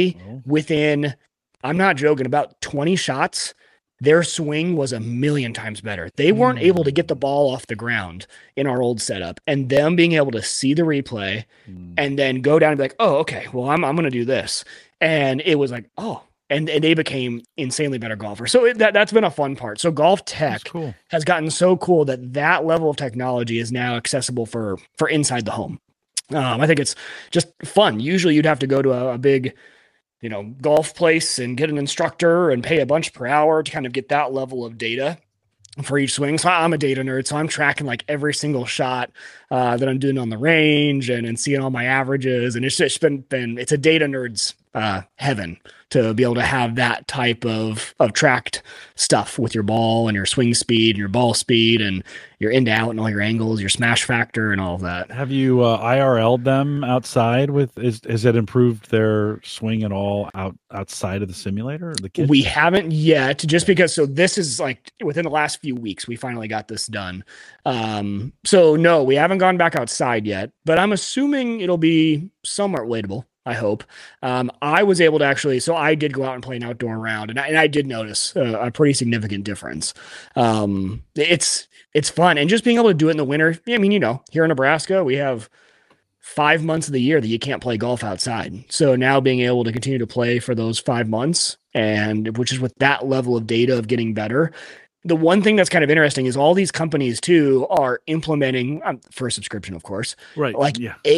within, I'm not joking, about 20 shots, their swing was a million times better. They weren't able to get the ball off the ground in our old setup, and them being able to see the replay and then go down and be like, oh, okay, well, I'm going to do this. And it was like, oh, and they became insanely better golfers. So that's been a fun part. So golf tech has gotten so cool that level of technology is now accessible for inside the home. I think it's just fun. Usually you'd have to go to a big, golf place and get an instructor and pay a bunch per hour to kind of get that level of data for each swing. So I'm a data nerd. So I'm tracking like every single shot that I'm doing on the range and seeing all my averages. And it's just been it's a data nerd's heaven to be able to have that type of tracked stuff with your ball and your swing speed and your ball speed and your in to out and all your angles, your smash factor and all of that. Have you IRL'd them outside has it improved their swing at all outside of the simulator? The kids? We haven't yet, just because, so this is like within the last few weeks, we finally got this done. So no, we haven't gone back outside yet, but I'm assuming it'll be somewhat relatable. I hope. I was able to actually, so I did go out and play an outdoor round, and I did notice a pretty significant difference. It's fun, and just being able to do it in the winter. I mean, here in Nebraska, we have 5 months of the year that you can't play golf outside. So now being able to continue to play for those 5 months, and which is with that level of data of getting better. The one thing that's kind of interesting is all these companies too are implementing for a subscription, of course, right? Like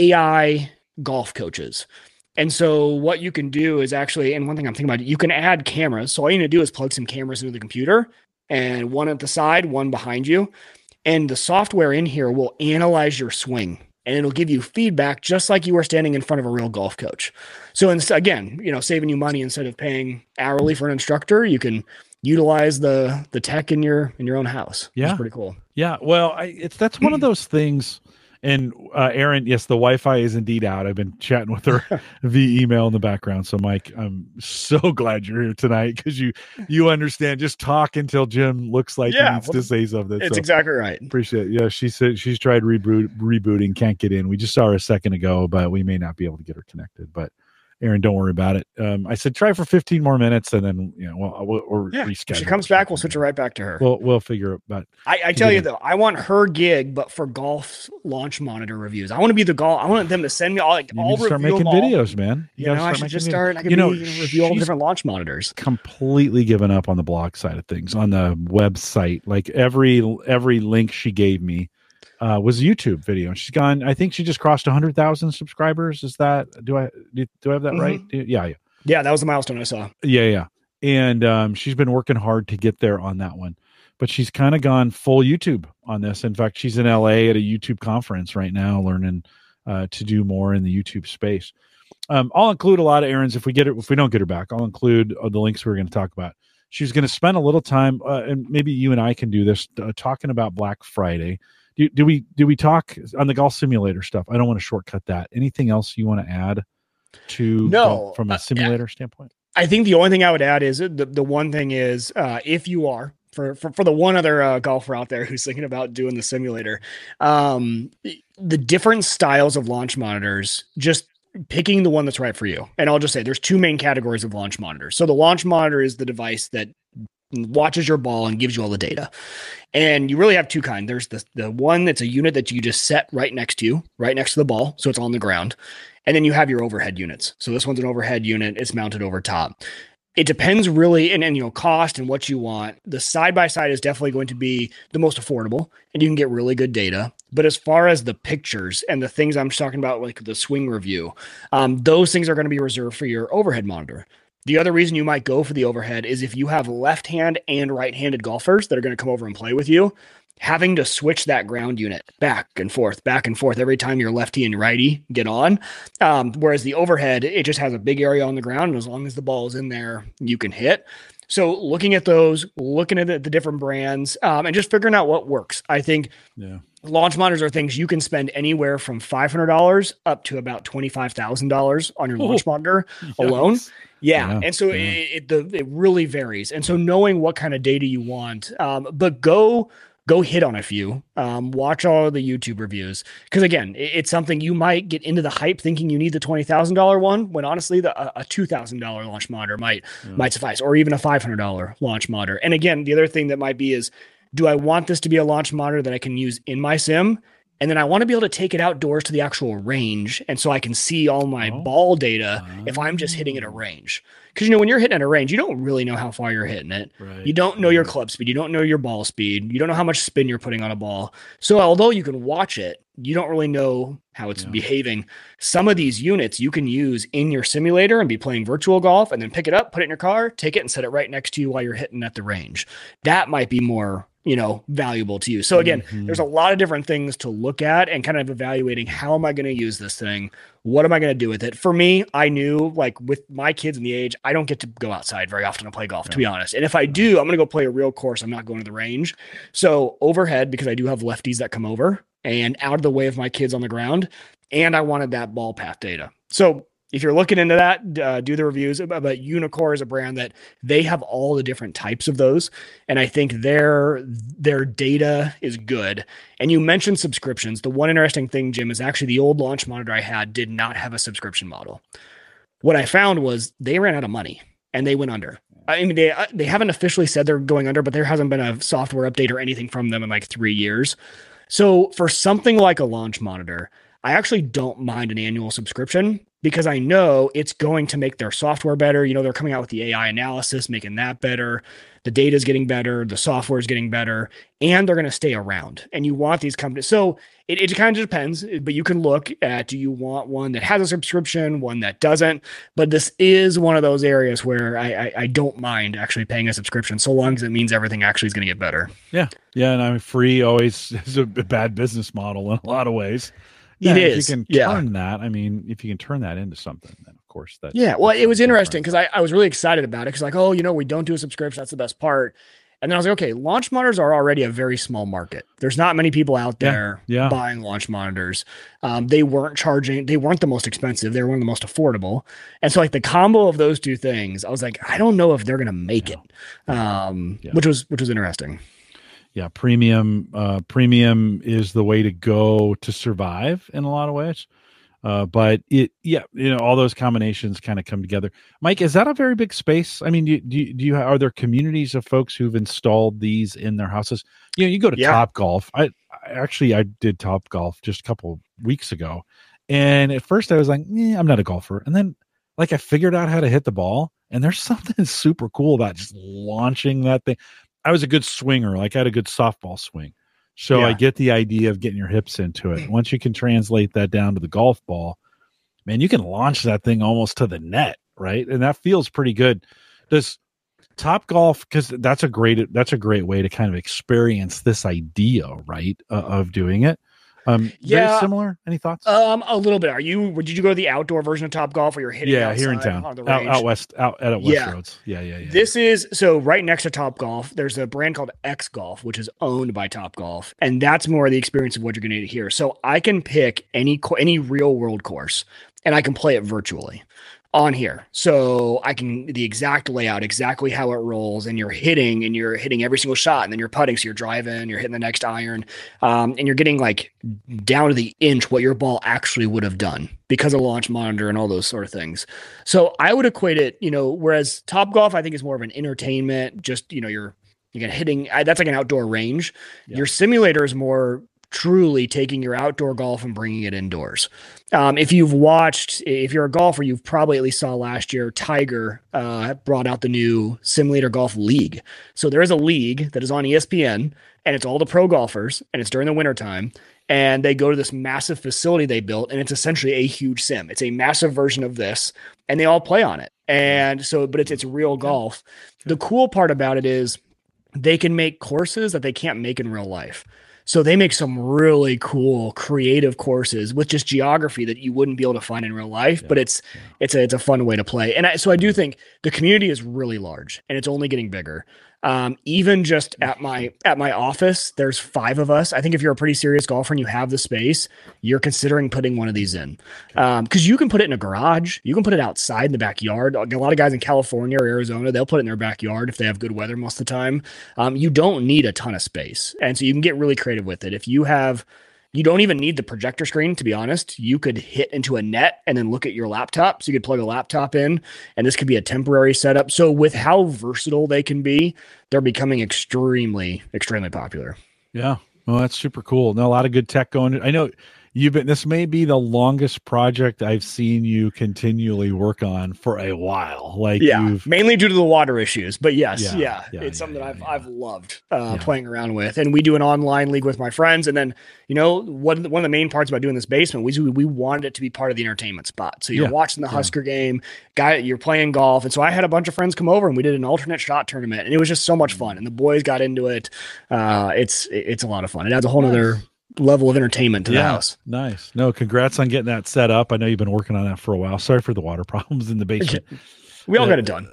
AI golf coaches. And so what you can do is actually, and one thing I'm thinking about, you can add cameras. So all you need to do is plug some cameras into the computer, and one at the side, one behind you. And the software in here will analyze your swing, and it'll give you feedback just like you were standing in front of a real golf coach. So again, saving you money instead of paying hourly for an instructor, you can utilize the tech in your own house. Yeah. It's pretty cool. Yeah. Well, that's one of those things. And Aaron, yes, the Wi-Fi is indeed out. I've been chatting with her via email in the background. So Mike, I'm so glad you're here tonight, because you understand. Just talk until Jim looks like he needs to say something. It's exactly right. Appreciate it. Yeah, she said she's tried rebooting, can't get in. We just saw her a second ago, but we may not be able to get her connected. But Aaron, don't worry about it. I said try for 15 more minutes, and then we'll reschedule. If she comes back, we'll switch it right back to her. We'll figure it. But I tell you though, I want her gig, but for golf launch monitor reviews. I want to be the golf. I want them to send me all start making videos, man. I should just start. I could review all the different launch monitors. Completely given up on the blog side of things. On the website, like every link she gave me was a YouTube video. She's gone. I think she just crossed 100,000 subscribers. Is that, do I have that right? Yeah. That was the milestone I saw. Yeah. And she's been working hard to get there on that one, but she's kind of gone full YouTube on this. In fact, she's in LA at a YouTube conference right now, learning to do more in the YouTube space. I'll include a lot of Aaron's if we don't get her back. I'll include the links we're going to talk about. She's going to spend a little time, and maybe you and I can do this, talking about Black Friday. Do we talk on the golf simulator stuff? I don't want to shortcut that. Anything else you want to add to golf from a simulator standpoint? I think the only thing I would add is the one thing is if you are for the one other golfer out there who's thinking about doing the simulator, the different styles of launch monitors, just picking the one that's right for you. And I'll just say there's two main categories of launch monitors. So the launch monitor is the device that watches your ball and gives you all the data. And you really have two kinds. There's the one that's a unit that you just set right next to the ball, so it's on the ground. And then you have your overhead units. So this one's an overhead unit. It's mounted over top. It depends really, and cost and what you want. The side-by-side is definitely going to be the most affordable, and you can get really good data. But as far as the pictures and the things I'm talking about, like the swing review, those things are going to be reserved for your overhead monitor. The other reason you might go for the overhead is if you have left-hand and right-handed golfers that are going to come over and play with you, having to switch that ground unit back and forth every time your lefty and righty get on. Whereas the overhead, it just has a big area on the ground, and as long as the ball is in there, you can hit. So looking at those, looking at the different brands, and just figuring out what works. I think launch monitors are things you can spend anywhere from $500 up to about $25,000 on your launch monitor alone. Yeah. And so it really varies. And so knowing what kind of data you want, but go hit on a few, watch all of the YouTube reviews. Cause again, it's something you might get into the hype thinking you need the $20,000 one, when honestly a $2,000 launch monitor might suffice, or even a $500 launch monitor. And again, the other thing that might be is, do I want this to be a launch monitor that I can use in my sim? And then I want to be able to take it outdoors to the actual range. And so I can see all my ball data if I'm just hitting at a range. Because, when you're hitting at a range, you don't really know how far you're hitting it. Right. You don't know your club speed. You don't know your ball speed. You don't know how much spin you're putting on a ball. So although you can watch it, you don't really know how it's behaving. Some of these units you can use in your simulator and be playing virtual golf, and then pick it up, put it in your car, take it and set it right next to you while you're hitting at the range. That might be more valuable to you. So again, there's a lot of different things to look at and kind of evaluating, how am I going to use this thing? What am I going to do with it? For me, I knew, like, with my kids in the age, I don't get to go outside very often to play golf, to be honest. And if I do, I'm going to go play a real course. I'm not going to the range. So overhead, because I do have lefties that come over, and out of the way of my kids on the ground. And I wanted that ball path data. So if you're looking into that, do the reviews. But Unicor is a brand that they have all the different types of those. And I think their data is good. And you mentioned subscriptions. The one interesting thing, Jim, is actually the old launch monitor I had did not have a subscription model. What I found was they ran out of money and they went under. I mean, they haven't officially said they're going under, but there hasn't been a software update or anything from them in like 3 years. So for something like a launch monitor, I actually don't mind an annual subscription because I know it's going to make their software better. You know, they're coming out with the AI analysis, making that better. The data is getting better. The software is getting better, and they're going to stay around. And you want these companies. So it kind of depends, but you can look at, do you want one that has a subscription, one that doesn't? But this is one of those areas where I don't mind actually paying a subscription, so long as it means everything actually is going to get better. Yeah. Yeah. And I mean, free always is a bad business model in a lot of ways. Yeah, it if is. you can turn that, I mean, if you can turn that into something, then of course that. Yeah, well, it was interesting because I was really excited about it because like, oh, you know, we don't do a subscription. That's the best part. And then I was like, okay, launch monitors are already a very small market. There's not many people out there buying launch monitors. They weren't the most expensive. They were one of the most affordable. And so like the combo of those two things, I was like, I don't know if they're going to make it, which was interesting. Yeah, premium is the way to go to survive in a lot of ways. But all those combinations kind of come together. Mike, is that a very big space? I mean, are there communities of folks who've installed these in their houses? You know, you go to Topgolf. I did Topgolf just a couple weeks ago, and at first I was like, I'm not a golfer, and then like I figured out how to hit the ball, and there's something super cool about just launching that thing. I was a good swinger, like I had a good softball swing. So I get the idea of getting your hips into it. Once you can translate that down to the golf ball, man, you can launch that thing almost to the net, right? And that feels pretty good. Does Topgolf, because that's a great way to kind of experience this idea, right, of doing it. Very similar. Any thoughts? A little bit. Did you go to the outdoor version of Topgolf where you're hitting? Yeah, here in town, on the range? out west roads. Yeah. This is so right next to Topgolf. There's a brand called X Golf, which is owned by Topgolf, and that's more the experience of what you're going to get here. So I can pick any real world course, and I can play it virtually on here. So I can the exact layout, exactly how it rolls, and you're hitting every single shot, and then you're putting, so you're driving, you're hitting the next iron, and you're getting like down to the inch what your ball actually would have done because of launch monitor and all those sort of things. So I would equate it, whereas Topgolf I think is more of an entertainment, just you're hitting, that's like an outdoor range. Yeah. Your simulator is more truly taking your outdoor golf and bringing it indoors. If you're a golfer, you've probably at least saw last year, Tiger brought out the new Simulator Golf League. So there is a league that is on ESPN, and it's all the pro golfers, and it's during the wintertime, and they go to this massive facility they built, and it's essentially a huge sim. It's a massive version of this, and they all play on it. And so, but it's real golf. The cool part about it is they can make courses that they can't make in real life. So they make some really cool, creative courses with just geography that you wouldn't be able to find in real life, but it's a fun way to play. And so I do think the community is really large, and it's only getting bigger. Even just at my office, there's 5 of us. I think if you're a pretty serious golfer and you have the space, you're considering putting one of these in. Because you can put it in a garage, you can put it outside in the backyard. A lot of guys in California or Arizona, they'll put it in their backyard if they have good weather most of the time. You don't need a ton of space. And so you can get really creative with it. If you don't even need the projector screen, to be honest. You could hit into a net and then look at your laptop. So you could plug a laptop in, and this could be a temporary setup. So with how versatile they can be, they're becoming extremely, extremely popular. Yeah. Well, that's super cool. Now, a lot of good tech going. I know this may be the longest project I've seen you continually work on for a while. Mainly due to the water issues, but yes, it's something that I've loved playing around with. And we do an online league with my friends. And then, one of the main parts about doing this basement, we wanted it to be part of the entertainment spot. So you're watching the Husker game, you're playing golf. And so I had a bunch of friends come over, and we did an alternate shot tournament, and it was just so much fun. And the boys got into it. It's a lot of fun. It adds a whole other level of entertainment to the house. Nice. No, congrats on getting that set up. I know you've been working on that for a while. Sorry for the water problems in the basement. We all got it done.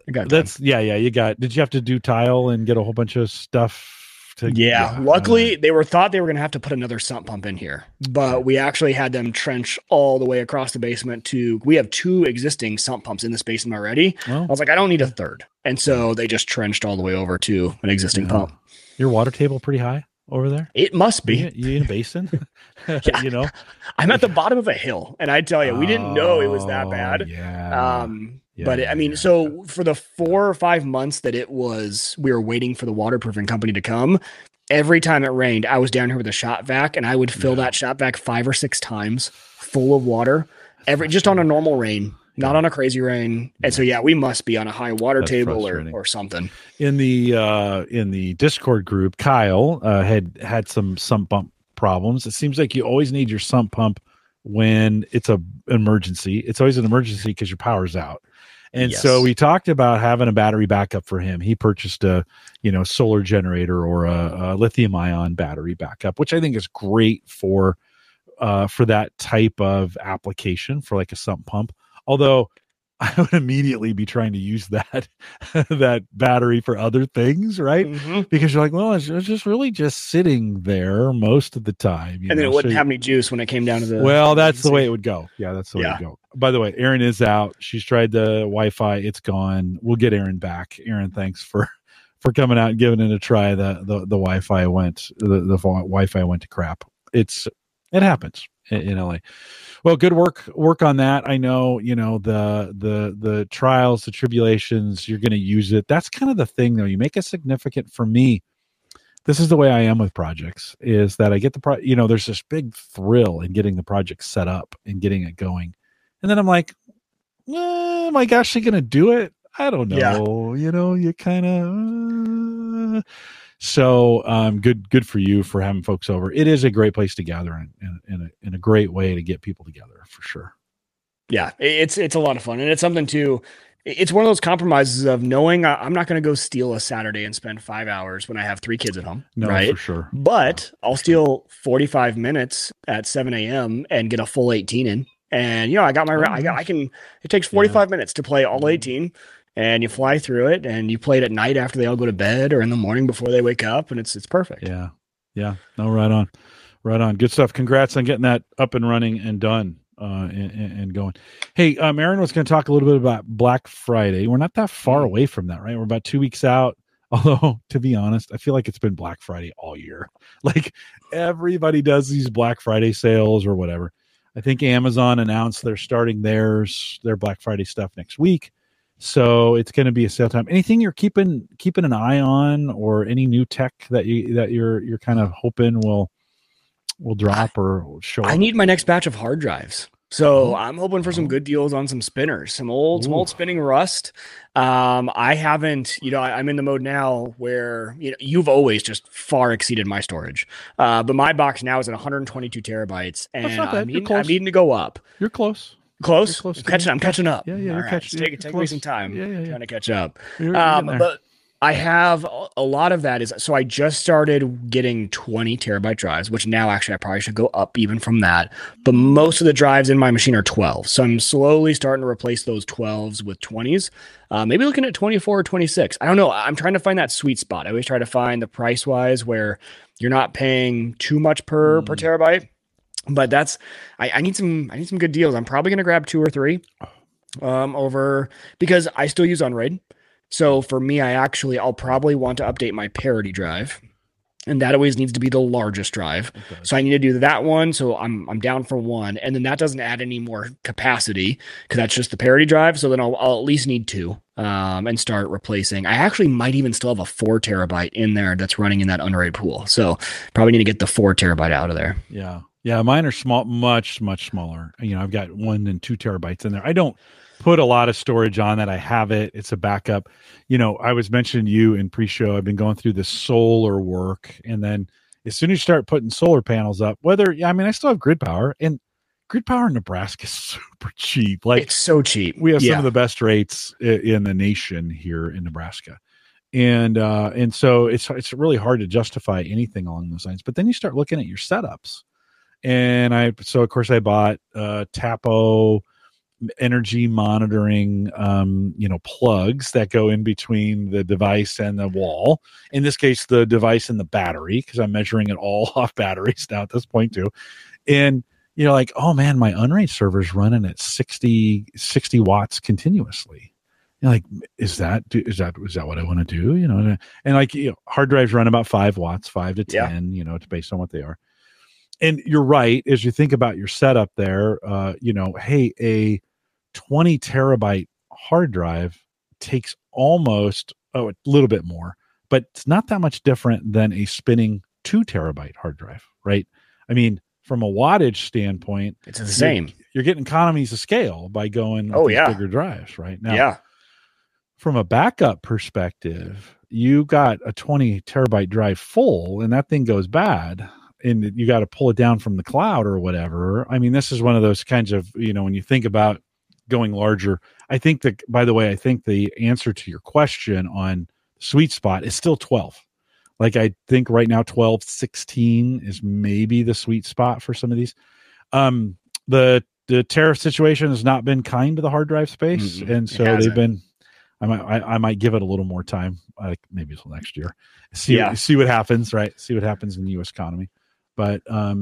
Did you have to do tile and get a whole bunch of stuff to? Yeah. Luckily, they thought they were going to have to put another sump pump in here, but we actually had them trench all the way across the basement we have 2 existing sump pumps in this basement already. Well, I was like, I don't need a third. And so they just trenched all the way over to an existing pump. Your water table pretty high over there? It must be. You in a basin? I'm at the bottom of a hill, and I tell you, we didn't know it was that bad. So for the 4 or 5 months that we were waiting for the waterproofing company to come, every time it rained, I was down here with a shop vac, and I would fill that shop vac 5 or 6 times full of water just on a normal rain, not on a crazy rain. And so, we must be on a high water table or something. In the Discord group, Kyle had some sump pump problems. It seems like you always need your sump pump when it's an emergency. It's always an emergency because your power's out. And so we talked about having a battery backup for him. He purchased a, solar generator or a lithium ion battery backup, which I think is great for that type of application for like a sump pump. Although I would immediately be trying to use that battery for other things, right? Mm-hmm. Because you're like, well, it's just really just sitting there most of the time. And then it wouldn't have any juice when it came down to the... Well, that's the way it would go. Yeah, that's the way it would go. By the way, Erin is out. She's tried the Wi-Fi. It's gone. We'll get Erin back. Erin, thanks for coming out and giving it a try. The Wi-Fi went to crap. It happens in LA. Well, good work on that. I know, the trials, the tribulations, you're going to use it. That's kind of the thing, though. You make it significant. For me, this is the way I am with projects, is that I get there's this big thrill in getting the project set up and getting it going. And then I'm like, am I actually going to do it? I don't know. Yeah. You kind of... So good for you for having folks over. It is a great place to gather in a great way to get people together, for sure. Yeah, it's a lot of fun. And it's something too, it's one of those compromises of knowing I'm not going to go steal a Saturday and spend 5 hours when I have 3 kids at home. No, right? For sure. But I'll steal 45 minutes at 7 a.m. and get a full 18 in. And, I got it takes 45 minutes to play all 18. And you fly through it, and you play it at night after they all go to bed or in the morning before they wake up, and it's perfect. Yeah. No, right on. Good stuff. Congrats on getting that up and running and done and going. Hey, Aaron was going to talk a little bit about Black Friday. We're not that far away from that, right? We're about 2 weeks out. Although, to be honest, I feel like it's been Black Friday all year. Like everybody does these Black Friday sales or whatever. I think Amazon announced they're starting their Black Friday stuff next week. So it's going to be a sale time. Anything you're keeping an eye on, or any new tech that you're kind of hoping will drop or show up? I need my next batch of hard drives. So I'm hoping for some good deals on some spinners, some old spinning rust. I haven't, I'm in the mode now where, you've always just far exceeded my storage. But my box now is at 122 terabytes, and I'm needing to go up. You're close. Close. I'm catching up. Yeah, you're catching. Take me some time. Trying to catch up. You're but I have a lot of that so I just started getting 20 terabyte drives, which now actually I probably should go up even from that. But most of the drives in my machine are 12. So I'm slowly starting to replace those 12s with 20s. Maybe looking at 24 or 26. I don't know. I'm trying to find that sweet spot. I always try to find the price wise where you're not paying too much per terabyte. But I need some good deals. I'm probably going to grab 2 or 3 over, because I still use Unraid. So for me, I'll probably want to update my parity drive, and that always needs to be the largest drive. Okay. So I need to do that one. So I'm down for 1, and then that doesn't add any more capacity because that's just the parity drive. So then I'll at least need 2 and start replacing. I actually might even still have a 4 terabyte in there that's running in that Unraid pool. So probably need to get the 4 terabyte out of there. Yeah, mine are small, much smaller. I've got 1 and 2 terabytes in there. I don't put a lot of storage on that. I have it. It's a backup. I was mentioning to you in pre-show, I've been going through the solar work, and then as soon as you start putting solar panels up, I still have grid power, and grid power in Nebraska is super cheap. Like, it's so cheap. We have some of the best rates in the nation here in Nebraska. And so it's really hard to justify anything along those lines. But then you start looking at your setups. And of course I bought Tapo energy monitoring, plugs that go in between the device and the wall. In this case, the device and the battery, because I'm measuring it all off batteries now at this point too. And like, oh man, my Unraid server's running at 60 watts continuously. Like, is that what I want to do? And hard drives run about 5 watts, 5 to 10, based on what they are. And you're right, as you think about your setup there, hey, a 20 terabyte hard drive takes almost, a little bit more, but it's not that much different than a spinning 2 terabyte hard drive, right? I mean, from a wattage standpoint, it's the same. You're getting economies of scale by going with these bigger drives, right? Now, from a backup perspective, you got a 20 terabyte drive full and that thing goes bad and you got to pull it down from the cloud or whatever. I mean, this is one of those kinds of, when you think about going larger, I think that, by the way, I think the answer to your question on sweet spot is still 12. Like, I think right now 12, 16 is maybe the sweet spot for some of these. The tariff situation has not been kind to the hard drive space. Mm-hmm. And so they've been, I might give it a little more time, maybe until next year. See what happens, right? See what happens in the U.S. economy. But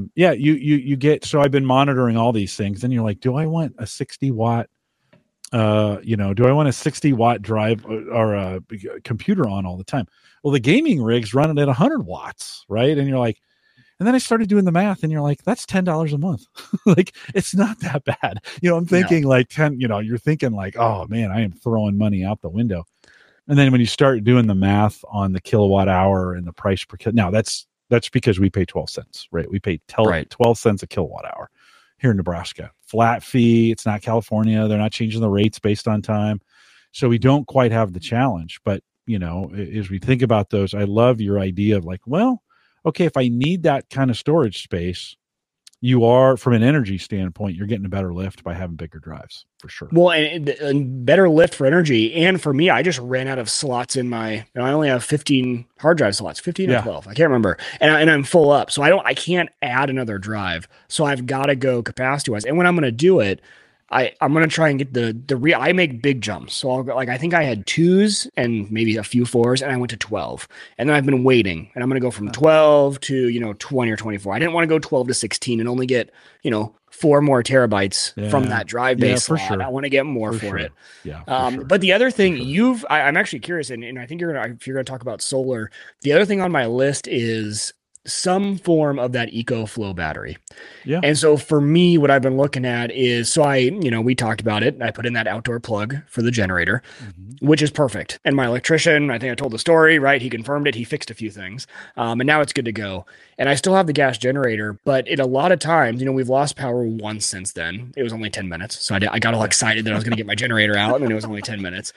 you get, so I've been monitoring all these things and you're like, do I want a 60 watt, do I want a 60 watt drive or a computer on all the time? Well, the gaming rig's running at 100 watts, right? And you're like, and then I started doing the math and you're like, that's $10 a month. Like, it's not that bad. I'm thinking like 10, you're thinking like, oh man, I am throwing money out the window. And then when you start doing the math on the kilowatt hour and the price per now that's because we pay 12 cents, right? We pay 12 cents a kilowatt hour here in Nebraska. Flat fee. It's not California. They're not changing the rates based on time. So we don't quite have the challenge. But, as we think about those, I love your idea of like, well, okay, if I need that kind of storage space, you are, from an energy standpoint, you're getting a better lift by having bigger drives for sure. Well, and better lift for energy. And for me, I just ran out of slots in I only have 15 hard drive slots, 15 or 12. I can't remember. And I'm full up. So I can't add another drive. So I've got to go capacity wise. And when I'm going to do it, I'm going to try and get I make big jumps. So I think I had 2s and maybe a few 4s and I went to 12 and then I've been waiting and I'm going to go from 12 to, 20 or 24. I didn't want to go 12 to 16 and only get, 4 more terabytes from that drive base slot. Sure. I want to get more for it. Yeah. Sure. But the other thing I'm actually curious, and I think if you're going to talk about solar, the other thing on my list is some form of that EcoFlow battery. Yeah. And so for me, what I've been looking at is, we talked about it. I put in that outdoor plug for the generator, which is perfect. And my electrician, I think I told the story, right? He confirmed it. He fixed a few things. And now it's good to go. And I still have the gas generator, but a lot of times, we've lost power once since then. It was only 10 minutes. So I got all excited that I was going to get my generator out, and then it was only 10 minutes.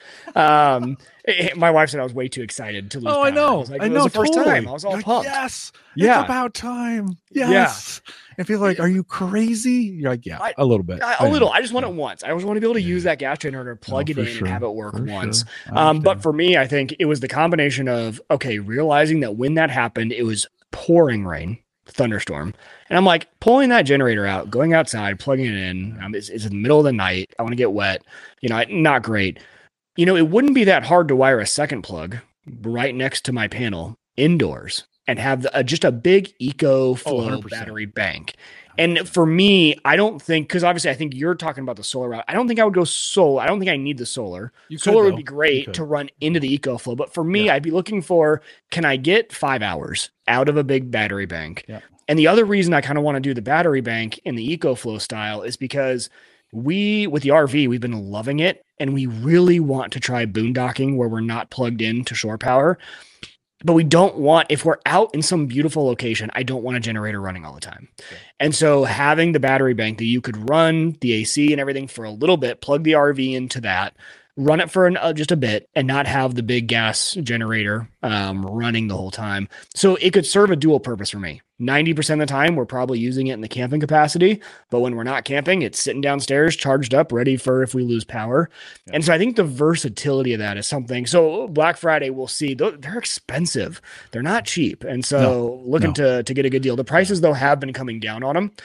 My wife said I was way too excited to lose power. I know. It was the first time. I was all pumped. Yes. It's about time. Yes. Yeah. And people are like, are you crazy? You're like, a little bit. A little. I just want it once. I just want to be able to use that gas generator, plug it in, and have it work once. But for me, I think it was the combination of, realizing that when that happened, it was pouring rain, thunderstorm. And I'm like, pulling that generator out, going outside, plugging it in. It's in the middle of the night. I want to get wet. Not great. It wouldn't be that hard to wire a second plug right next to my panel indoors and have just a big EcoFlow battery bank. And for me, I don't think, because obviously I think you're talking about the solar route. I don't think I would go solar. I don't think I need the solar. Solar would be great to run into the EcoFlow. But for me, I'd be looking for, can I get 5 hours out of a big battery bank? Yeah. And the other reason I kind of want to do the battery bank in the EcoFlow style is because with the RV, we've been loving it. And we really want to try boondocking where we're not plugged in to shore power. But we don't want, if we're out in some beautiful location, I don't want a generator running all the time. Okay. And so having the battery bank that you could run the AC and everything for a little bit, plug the RV into that, run it for just a bit and not have the big gas generator running the whole time. So it could serve a dual purpose for me. 90% of the time, we're probably using it in the camping capacity. But when we're not camping, it's sitting downstairs, charged up, ready for if we lose power. Yeah. And so I think the versatility of that is something. So Black Friday, we'll see. They're expensive. They're not cheap. And so looking to get a good deal. The prices, though, have been coming down on them.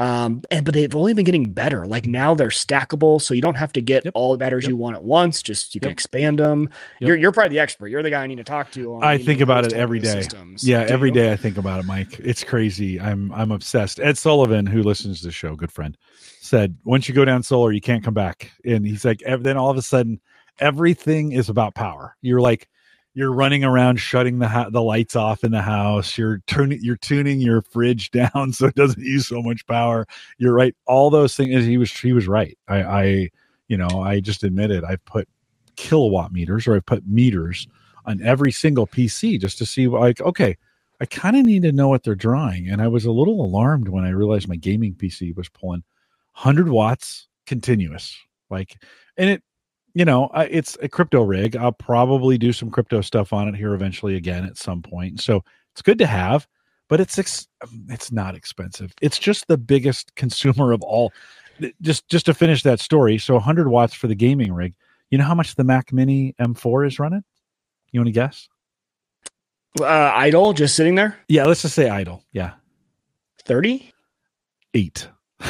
But they've only been getting better. Like now they're stackable. So you don't have to get all the batteries you want at once. Just you can expand them. You're probably the expert. You're the guy I need to talk to. I think about it every day. Every day I think about it, Mike. It's crazy. I'm obsessed. Ed Sullivan, who listens to the show, good friend, said once you go down solar, you can't come back. And he's like, then all of a sudden, everything is about power. You're running around shutting the lights off in the house. You're tuning your fridge down so it doesn't use so much power. You're right. All those things. He was right. I just admitted I've put kilowatt meters, or I've put meters on every single PC just to see, like, okay, I kind of need to know what they're drawing. And I was a little alarmed when I realized my gaming PC was pulling 100 watts continuous. Like, and it, it's a crypto rig. I'll probably do some crypto stuff on it here eventually again at some point. So it's good to have, but it's not expensive. It's just the biggest consumer of all. Just to finish that story. So 100 watts for the gaming rig. You know how much the Mac Mini M4 is running? You want to guess? Idle, just sitting there? Yeah, let's just say idle. Yeah. 30? 8.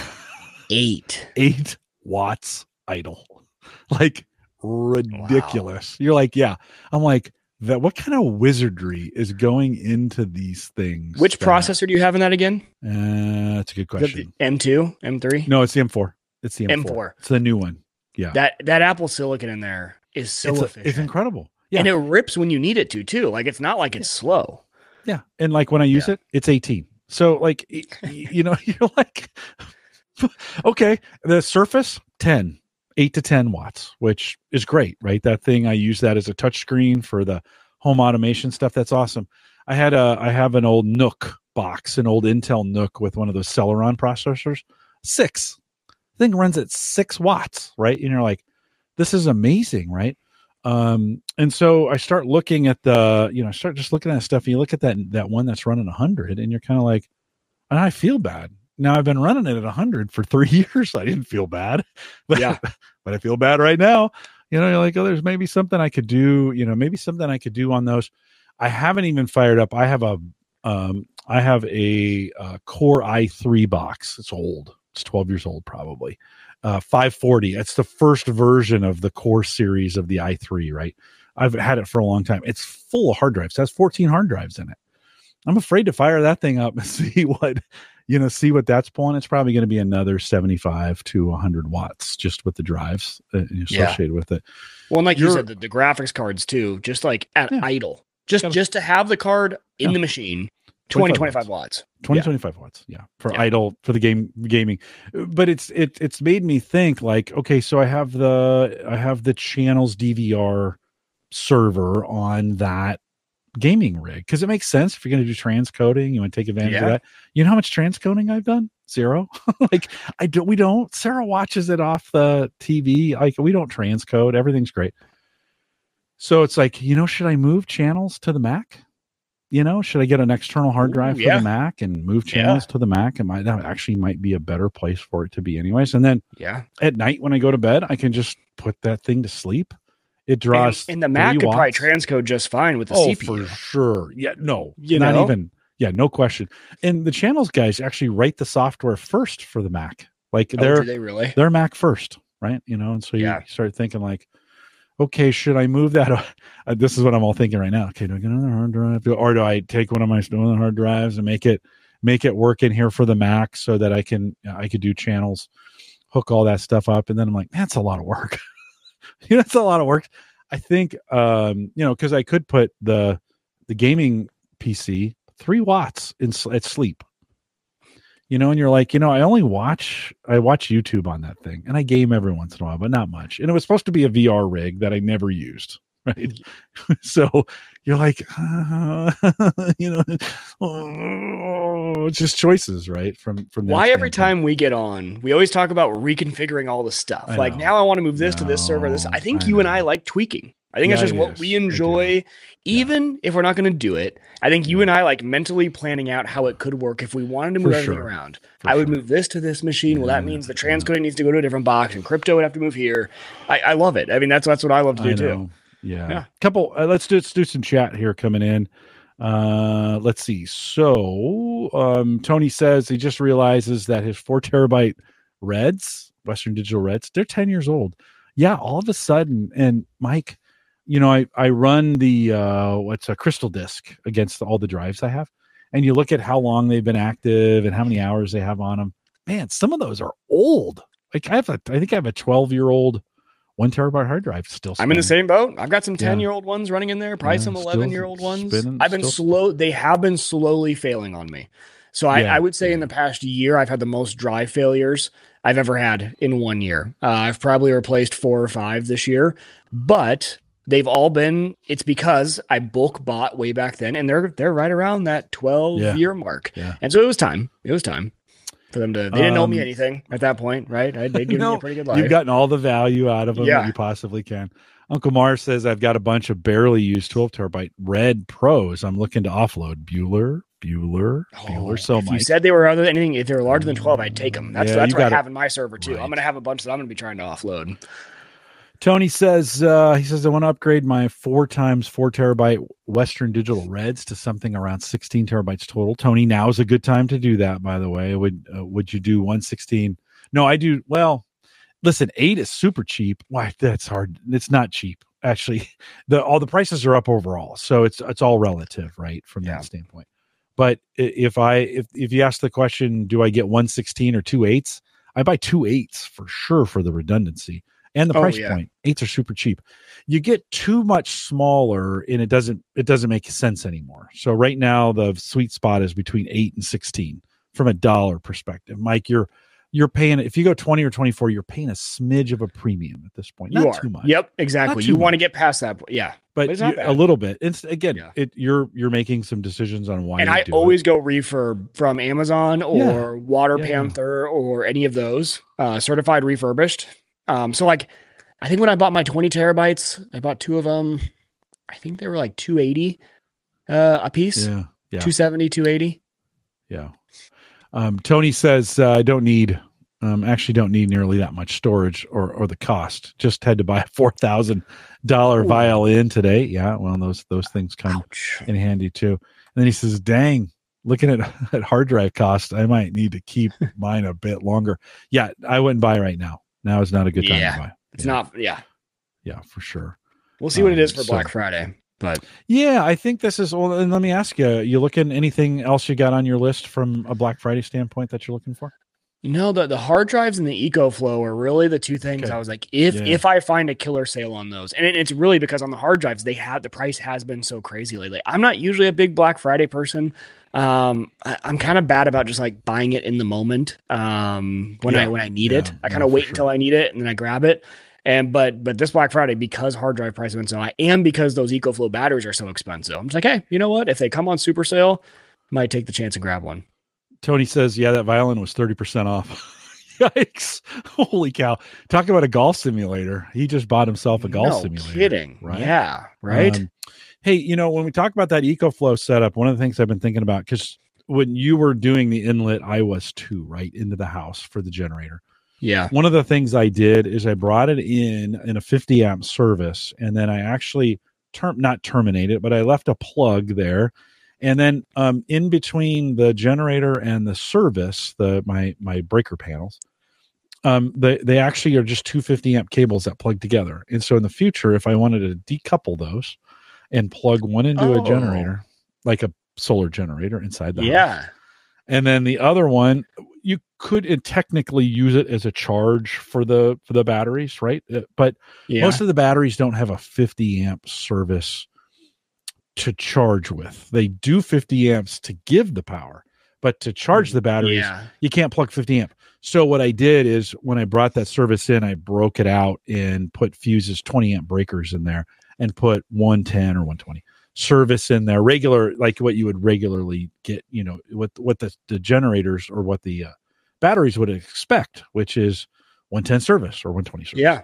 8 watts idle. Like, ridiculous. Wow. You're like, yeah. I'm like, that. What kind of wizardry is going into these things? Which processor do you have in that again? That's a good question. M2, M3? No, it's the M4. It's the M4. M4. It's the new one. Yeah. That Apple Silicon in there is so efficient. It's incredible. Yeah. And it rips when you need it to, too. Like, it's not like it's slow. Yeah. And like when I use it, it's 18. So like, you're like, okay, the Surface 10, 8 to 10 watts, which is great, right? That thing, I use that as a touch screen for the home automation stuff. That's awesome. I have an old Nook box, an old Intel Nook with one of those Celeron processors. 6. The thing runs at 6 watts, right? And you're like, this is amazing, right? And so I start looking at start just looking at stuff. And you look at that one that's running 100, and you're kind of like, and I feel bad. Now I've been running it at 100 for 3 years. I didn't feel bad, but I feel bad right now. You're like, oh, there's maybe something I could do. Maybe something I could do on those. I haven't even fired up. I have a Core i3 box. It's old. It's 12 years old, probably. 540. It's the first version of the Core series of the i3, right? I've had it for a long time. It's full of hard drives. It has 14 hard drives in it. I'm afraid to fire that thing up and see what that's pulling. It's probably going to be another 75 to 100 watts just with the drives associated with it. Well, and like you said, the graphics cards too, just like at idle, just to have the card in the machine, 25 watts. 25 watts. Yeah. For idle, for the gaming. But it's made me think like, okay, so I have the channels DVR server on that gaming rig, because it makes sense if you're going to do transcoding, you want to take advantage of that. You know how much transcoding I've done? 0. Like, we don't. Sarah watches it off the TV. Like, we don't transcode. Everything's great. So it's like, should I move channels to the Mac? Should I get an external hard drive for the Mac and move channels to the Mac? And that actually might be a better place for it to be anyways. And then at night when I go to bed, I can just put that thing to sleep. It draws, and the Mac could probably transcode just fine with the CPU. For sure. Yeah, no, no question. And the channels guys actually write the software first for the Mac. Like do they really? They're Mac first, right? And so you start thinking like, okay, should I move that? This is what I'm all thinking right now. Okay, do I get another hard drive, or do I take one of my stolen hard drives and make it work in here for the Mac so that I could do channels, hook all that stuff up, and then I'm like, that's a lot of work. That's a lot of work. I think, because I could put the gaming PC 3 watts at sleep, and you're like, I watch YouTube on that thing, and I game every once in a while, but not much. And it was supposed to be a VR rig that I never used. Right. So you're like, it's just choices, right? From why every time we get on, we always talk about reconfiguring all the stuff. Like, now I want to move this to this server. I think you and I like tweaking. I think it's just what we enjoy, even if we're not going to do it. I think you and I like mentally planning out how it could work if we wanted to move everything around. I would move this to this machine. Well, that means the transcoding needs to go to a different box, and crypto would have to move here. I love it. I mean, that's what I love to do too. Yeah. Couple. Let's do some chat here coming in. Let's see. So Tony says he just realizes that his 4 terabyte Reds, Western Digital Reds, they're 10 years old. Yeah. All of a sudden, and Mike, I run the what's a Crystal Disk against all the drives I have, and you look at how long they've been active and how many hours they have on them. Man, some of those are old. Like I think I have a 12-year-old 1 terabyte hard drive still spinning. I'm in the same boat. I've got some 10-year-old ones running in there, probably some 11-year-old ones. I've been slow. They have been slowly failing on me. So I would say in the past year, I've had the most drive failures I've ever had in 1 year. I've probably replaced 4 or 5 this year, but they've all been, it's because I bulk bought way back then, and they're right around that 12-year mark. Yeah. And so it was time for them to, they didn't owe me anything at that point, right? They'd given me a pretty good life. You've gotten all the value out of them Yeah. that you possibly can. Uncle Mars says, I've got a bunch of barely used 12 terabyte red pros. I'm looking to offload. Bueller. So if you said they were anything, if they were larger than 12, I'd take them. That's what I have in my server too. Right. I'm going to have a bunch that I'm going to be trying to offload. Tony says, I want to upgrade my 4x4 terabyte Western Digital Reds to something around 16 terabytes total. Tony, now is a good time to do that, by the way. Would you do 116? No, I do. Well, listen, 8 is super cheap. Why? That's hard. It's not cheap. Actually, all the prices are up overall. So it's all relative, right? From that standpoint. But if you ask the question, do I get 116 or 2 8s? I buy 2 8s for sure for the redundancy and the price point. 8s are super cheap. You get too much smaller and it doesn't make sense anymore. So right now the sweet spot is between 8 and 16 from a dollar perspective. Mike, you're paying, if you go 20 or 24, you're paying a smidge of a premium at this point. Not too much. Yep, exactly. You want to get past that. Yeah. But a little bit. It's again, you're making some decisions on why. And I always go refurb from Amazon or Water Panther or any of those certified refurbished. So like, I think when I bought my 20 terabytes, I bought 2 of them. I think they were like $280 a piece. Yeah. $270, $280. Yeah. Tony says, I don't need nearly that much storage or the cost. Just had to buy a $4,000 violin today. Yeah. Well, those things come in handy too. And then he says, dang, looking at hard drive cost, I might need to keep mine a bit longer. Yeah. I wouldn't buy right now. Now is not a good time to buy. It's not. Yeah. Yeah, for sure. We'll see what it is for Black Friday. But yeah, I think this is. Well, and let me ask you: you looking anything else you got on your list from a Black Friday standpoint that you're looking for? No, the hard drives and the EcoFlow are really the two things. I was like, if I find a killer sale on those, and it's really because on the hard drives the price has been so crazy lately. I'm not usually a big Black Friday person. I'm kind of bad about just like buying it in the moment when I need it. I kind of wait until I need it and then I grab it. But this Black Friday, because hard drive prices went so high and because those EcoFlow batteries are so expensive, I'm just like, hey, you know what? If they come on super sale, might take the chance and grab one. Tony says, that violin was 30% off. Yikes. Holy cow. Talk about a golf simulator. He just bought himself a golf simulator. Kidding. Right? Yeah. Right. Hey, when we talk about that EcoFlow setup, one of the things I've been thinking about, because when you were doing the inlet, I was too, right, into the house for the generator. Yeah. One of the things I did is I brought it in a 50 amp service, and then I actually not terminate it, but I left a plug there. And then in between the generator and the service, my breaker panels, they actually are just 250 amp cables that plug together. And so in the future, if I wanted to decouple those and plug one into a generator, like a solar generator inside the house, and then the other one, you could technically use it as a charge for the batteries, right? But most of the batteries don't have a 50 amp service to charge with. They do 50 amps to give the power, but to charge the batteries, you can't plug 50 amp. So what I did is when I brought that service in, I broke it out and put fuses, 20 amp breakers in there, and put 110 or 120 service in there, regular, like what you would regularly get, what the generators or what the batteries would expect, which is 110 service or 120 service. Yeah.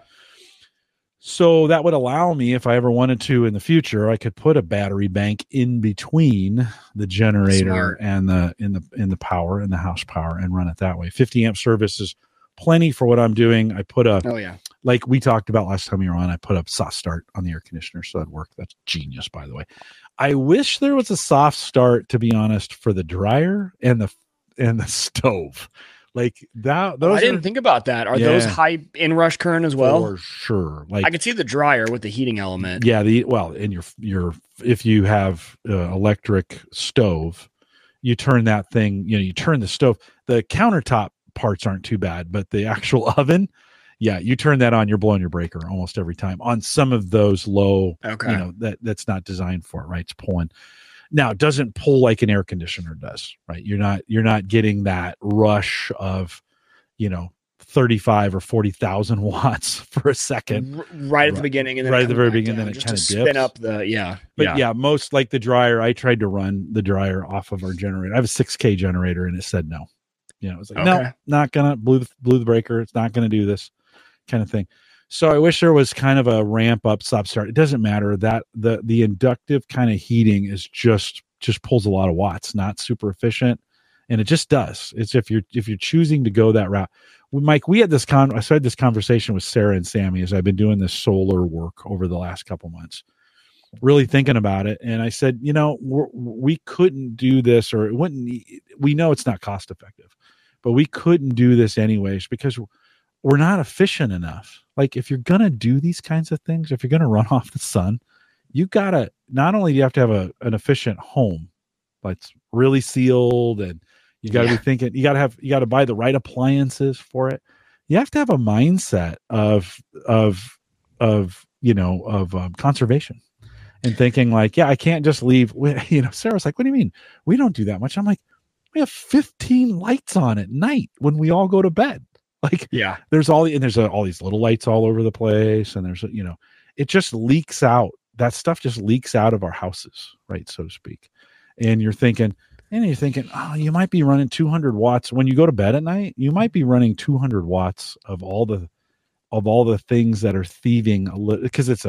So that would allow me, if I ever wanted to in the future, I could put a battery bank in between the generator and in the power and the house power and run it that way. 50 amp service is plenty for what I'm doing. I put like we talked about last time you were on, I put up soft start on the air conditioner, so that'd work. That's genius, by the way. I wish there was a soft start, to be honest, for the dryer and the stove. Like that, I didn't think about that. Are those high inrush current as well? For sure. Like I could see the dryer with the heating element. Yeah. In your if you have electric stove, you turn that thing. You turn the stove. The countertop parts aren't too bad, but the actual oven, you turn that on. You're blowing your breaker almost every time on some of those low. Okay. That's not designed for it. Right. It's pulling. Now, it doesn't pull like an air conditioner does, right? You're not getting that rush of, 35 or 40,000 watts for a second, right at the beginning, and then right at the very beginning, and then it kind of dips. Spin up the But most like the dryer. I tried to run the dryer off of our generator. I have a 6K generator, and it said no. It was like no, not gonna blew the breaker. It's not gonna do this kind of thing. So I wish there was kind of a ramp up, stop, start. It doesn't matter that the inductive kind of heating is just pulls a lot of watts, not super efficient. And it just does. It's if you're choosing to go that route. Mike, we had this I started this conversation with Sarah and Sammy as I've been doing this solar work over the last couple months, really thinking about it. And I said, we couldn't do this, or it wouldn't. We know it's not cost effective, but we couldn't do this anyways because we're not efficient enough. Like if you're gonna do these kinds of things, if you're gonna run off the sun, you gotta not only do you have to have an efficient home, but it's really sealed, and you got to be thinking. You got to buy the right appliances for it. You have to have a mindset of conservation and thinking like, I can't just leave. Sarah's like, what do you mean? We don't do that much. I'm like, we have 15 lights on at night when we all go to bed. Like, there's all these little lights all over the place, and there's it just leaks out. That stuff just leaks out of our houses, right, so to speak. And you're thinking, oh, you might be running 200 watts when you go to bed at night. You might be running 200 watts of all the things that are thieving a little, because it's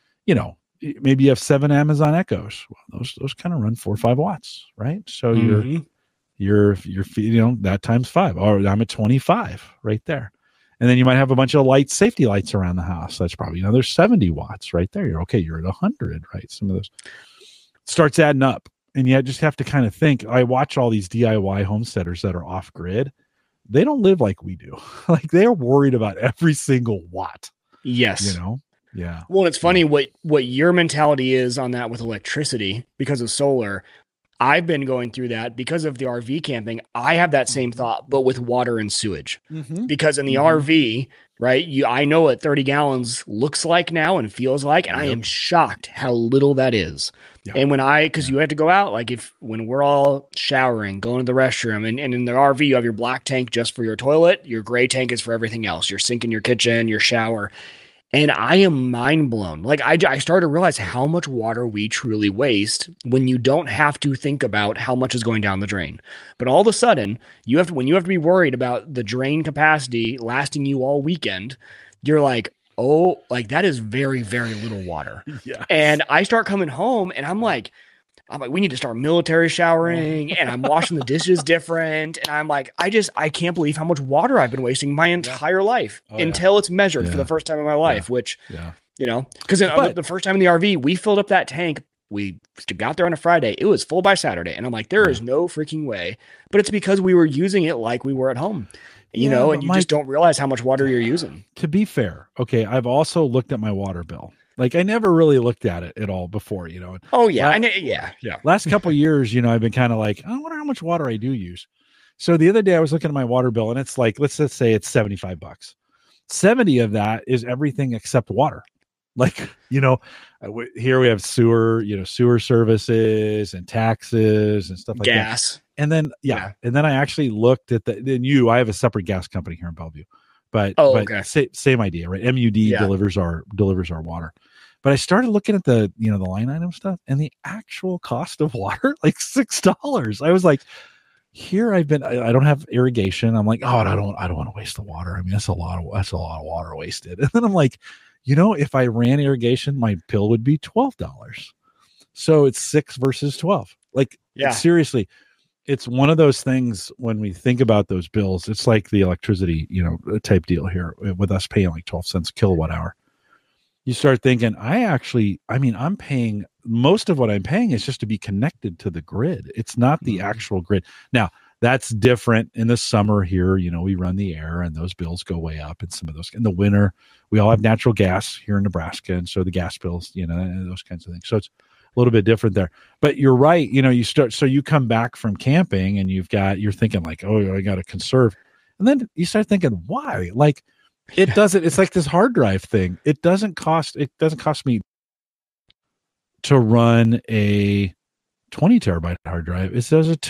maybe you have 7 Amazon Echoes. Well, those kind of run 4 or 5 watts, right? So you're that times 5. Or I'm at 25 right there. And then you might have a bunch of safety lights around the house. That's probably another 70 watts right there. You're okay. You're at 100, right? Some of those starts adding up. And you just have to kind of think. I watch all these DIY homesteaders that are off grid. They don't live like we do. Like they're worried about every single watt. Yes. Yeah. Well, it's funny what your mentality is on that with electricity because of solar. I've been going through that because of the RV camping. I have that same thought, but with water and sewage. Because in the RV, right, I know what 30 gallons looks like now and feels like, and I am shocked how little that is. Yeah. And because you have to go out, like when we're all showering, going to the restroom, and in the RV, you have your black tank just for your toilet. Your gray tank is for everything else. Your sink in your kitchen, your shower. And I am mind blown. Like I started to realize how much water we truly waste when you don't have to think about how much is going down the drain. But all of a sudden, when you have to be worried about the drain capacity lasting you all weekend, you're like, oh, like that is very, very little water. Yeah. And I start coming home and I'm like, we need to start military showering, and I'm washing the dishes different. And I'm like, I can't believe how much water I've been wasting my entire life until it's measured for the first time in my life, which, because the first time in the RV, we filled up that tank. We got there on a Friday. It was full by Saturday. And I'm like, there is no freaking way. But it's because we were using it like we were at home, and you just don't realize how much water you're using. To be fair. Okay. I've also looked at my water bill. Like I never really looked at it at all before, Oh yeah. Last couple of years, I've been kind of like, I wonder how much water I do use. So the other day I was looking at my water bill and it's like, let's just say it's $75. 70 of that is everything except water. Like, here we have sewer services and taxes and stuff like gas. That. And then, and then I actually looked at I have a separate gas company here in Bellevue. But same idea, right? MUD delivers our water. But I started looking at the line item stuff and the actual cost of water, like $6. I was like, I don't have irrigation. I'm like, oh, I don't want to waste the water. I mean, that's a lot of water wasted. And then I'm like, if I ran irrigation, my bill would be $12. So it's 6 versus 12. Like, seriously. It's one of those things when we think about those bills, it's like the electricity, type deal here with us paying like 12 cents a kilowatt hour. You start thinking, I'm paying, most of what I'm paying is just to be connected to the grid. It's not the actual grid. Now, that's different in the summer here. We run the air and those bills go way up. And some of those in the winter, we all have natural gas here in Nebraska. And so the gas bills, and those kinds of things. So it's a little bit different there, but you're right. You come back from camping and you're thinking like, oh, I got to conserve. And then you start thinking, why? Like it's like this hard drive thing. It doesn't cost me to run a 20 terabyte hard drive. It does a 2.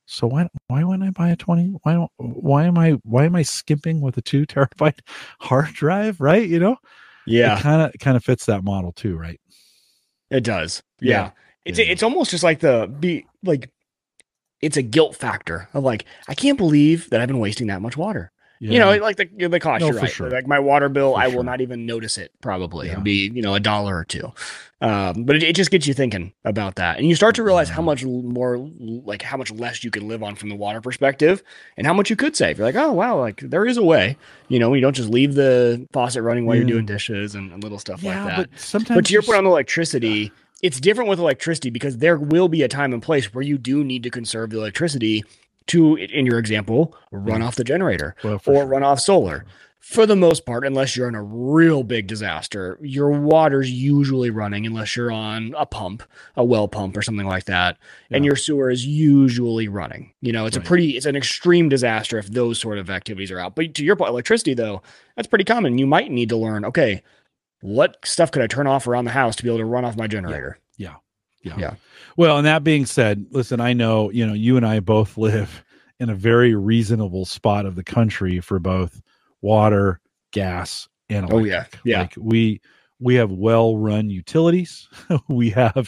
So why wouldn't I buy a 20? Why am I skimping with a 2 terabyte hard drive? Right? Yeah, it kind of fits that model too, right? it does. Yeah. It's almost just like it's a guilt factor of like, I can't believe that I've been wasting that much water. Yeah. Like the cost, No, you're for right. sure. Like my water bill, For I sure. will not even notice it probably. Yeah. It'd be, $1 or $2. But it just gets you thinking about that. And you start to realize how much more, like how much less you could live on from the water perspective and how much you could save. You're like, oh, wow, like there is a way, you don't just leave the faucet running while you're doing dishes and little stuff like that. But sometimes, But to your point on the electricity, it's different with electricity because there will be a time and place where you do need to conserve the electricity to, in your example, run off the generator or run off solar. For the most part, unless you're in a real big disaster, your water's usually running unless you're on a pump, a well pump or something like that. Yeah. And your sewer is usually running. It's an extreme disaster if those sort of activities are out. But to your point, electricity, though, that's pretty common. You might need to learn, okay, what stuff could I turn off around the house to be able to run off my generator? Yeah. Well, and that being said, listen, I know, you and I both live in a very reasonable spot of the country for both water, gas, and electric. Yeah. Like we have well-run utilities. We have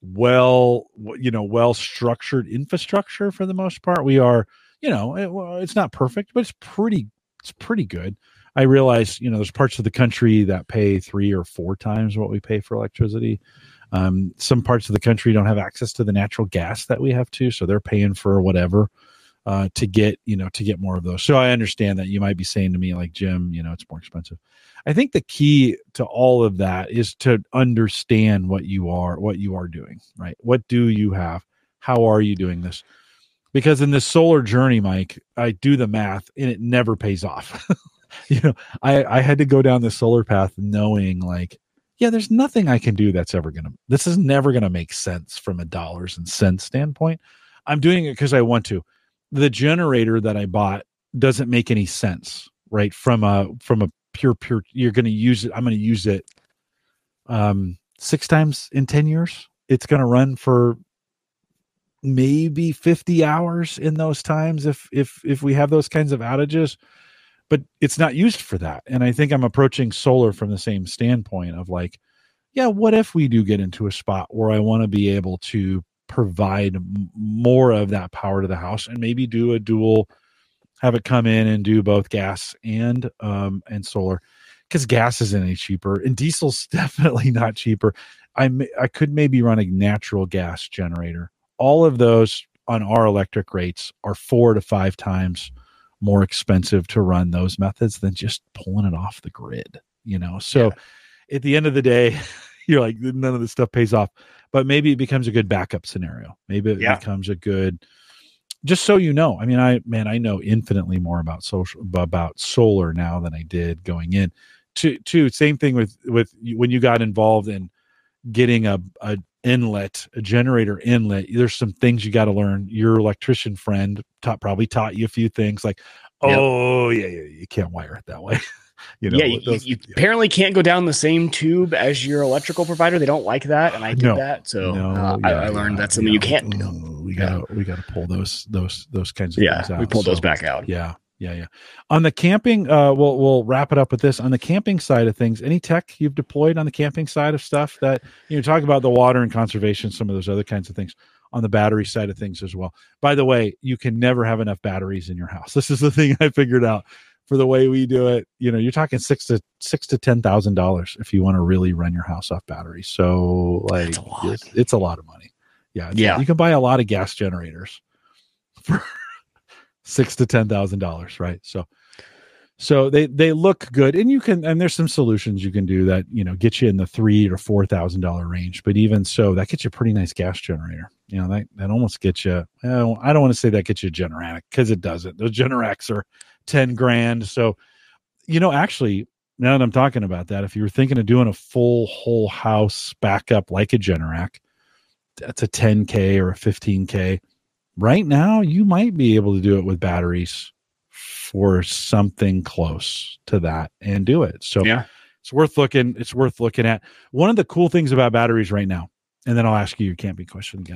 well-structured infrastructure for the most part. We are, it's not perfect, but it's pretty good. I realize, there's parts of the country that pay 3 or 4 times what we pay for electricity. Some parts of the country don't have access to the natural gas that we have too, so they're paying for whatever to get more of those. So I understand that you might be saying to me like, Jim, it's more expensive. I think the key to all of that is to understand what you are doing, right? What do you have? How are you doing this? Because in this solar journey, Mike, I do the math and it never pays off. I had to go down the solar path knowing like, yeah, there's nothing I can do this is never going to make sense from a dollars and cents standpoint. I'm doing it because I want to. The generator that I bought doesn't make any sense, right? From a pure, you're going to use it. I'm going to use it 6 times in 10 years. It's going to run for maybe 50 hours in those times if we have those kinds of outages. But it's not used for that. And I think I'm approaching solar from the same standpoint of like, yeah, what if we do get into a spot where I want to be able to provide more of that power to the house and maybe do a dual, have it come in and do both gas and solar, because gas isn't any cheaper and diesel's definitely not cheaper. I could maybe run a natural gas generator. All of those on our electric rates are 4 to 5 times more expensive to run those methods than just pulling it off the grid, So at the end of the day, you're like, none of this stuff pays off, but maybe it becomes a good backup scenario. Maybe it becomes a good, just so you know, I mean, I know infinitely more about solar now than I did going in to same thing with when you got involved in getting a generator inlet. There's some things you got to learn. Your electrician friend probably taught you a few things like, you can't wire it that way. You apparently can't go down the same tube as your electrical provider. They don't like that, and I did that. So I learned that's something you can't do. We gotta pull those kinds of things out. We pulled those back out. Yeah. On the camping, we'll wrap it up with this. On the camping side of things, any tech you've deployed on the camping side of stuff that talk about the water and conservation, some of those other kinds of things on the battery side of things as well. By the way, you can never have enough batteries in your house. This is the thing I figured out for the way we do it. You're talking $6,000 to $10,000 if you want to really run your house off batteries. So like it's a lot of money. Yeah. You can buy a lot of gas generators for $6,000 to $10,000, right? So they look good, and there's some solutions you can do that get you in the $3,000 to $4,000 range. But even so, that gets you a pretty nice gas generator. That almost gets you. I don't want to say that gets you a Generac, because it doesn't. Those Generacs are $10,000. So actually, now that I'm talking about that, if you were thinking of doing a full whole house backup like a Generac, that's a $10,000 or a $15,000. Right now, you might be able to do it with batteries for something close to that and do it. So it's worth looking. It's worth looking at. One of the cool things about batteries right now, and then I'll ask you your camping question again.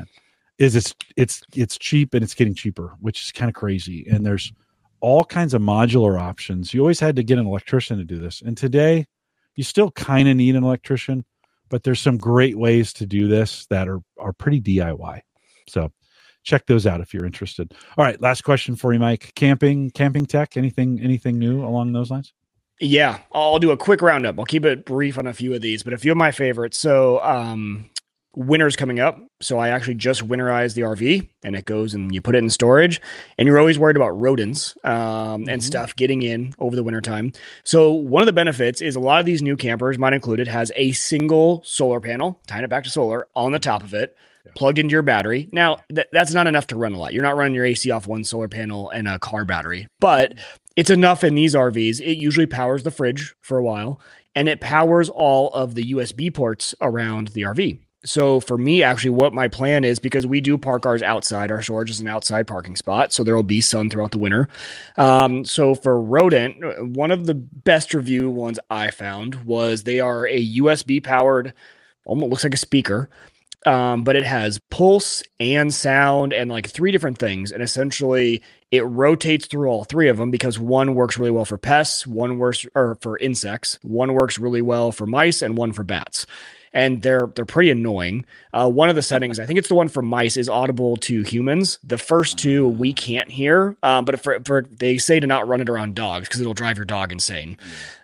is it's cheap and it's getting cheaper, which is kind of crazy. And there's all kinds of modular options. You always had to get an electrician to do this. And today you still kind of need an electrician, but there's some great ways to do this that are pretty DIY. So check those out if you're interested. All right. Last question for you, Mike. Camping tech, anything new along those lines? Yeah, I'll do a quick roundup. I'll keep it brief on a few of these, but a few of my favorites. So, winter's coming up. So I actually just winterized the RV, and it goes and you put it in storage, and you're always worried about rodents and stuff getting in over the wintertime. So one of the benefits is a lot of these new campers, mine included, has a single solar panel, tying it back to solar on the top of it, plugged into your battery. Now, that's not enough to run a lot. You're not running your AC off one solar panel and a car battery, but it's enough in these RVs. It usually powers the fridge for a while, and it powers all of the USB ports around the RV. So for me, actually, what my plan is, because we do park ours outside, our storage is an outside parking spot, so there will be sun throughout the winter. So for rodent, one of the best review ones I found was they are a USB powered, almost looks like a speaker, but it has pulse and sound and like 3 different things. And essentially it rotates through all 3 of them, because one works really well for pests, one works for insects, one works really well for mice, and one for bats. And they're pretty annoying. One of the settings, I think it's the one for mice, is audible to humans. The first 2 we can't hear, but for they say to not run it around dogs because it'll drive your dog insane.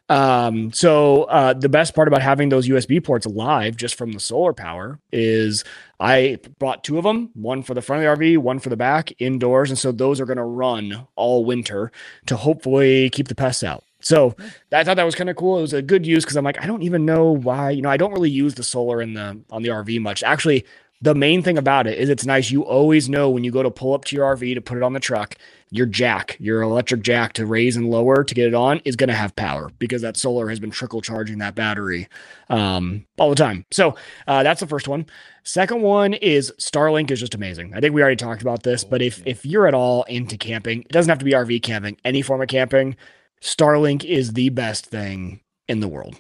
So the best part about having those USB ports live just from the solar power is I bought 2 of them, one for the front of the RV, one for the back, indoors. And so those are going to run all winter to hopefully keep the pests out. So I thought that was kind of cool. It was a good use, because I'm like, I don't even know why, I don't really use the solar on the RV much. Actually, the main thing about it is it's nice. You always know when you go to pull up to your RV to put it on the truck, your electric jack to raise and lower to get it on is going to have power, because that solar has been trickle charging that battery all the time. So that's the first one. Second one is Starlink is just amazing. I think we already talked about this, but if you're at all into camping, it doesn't have to be RV camping, any form of camping, Starlink is the best thing in the world.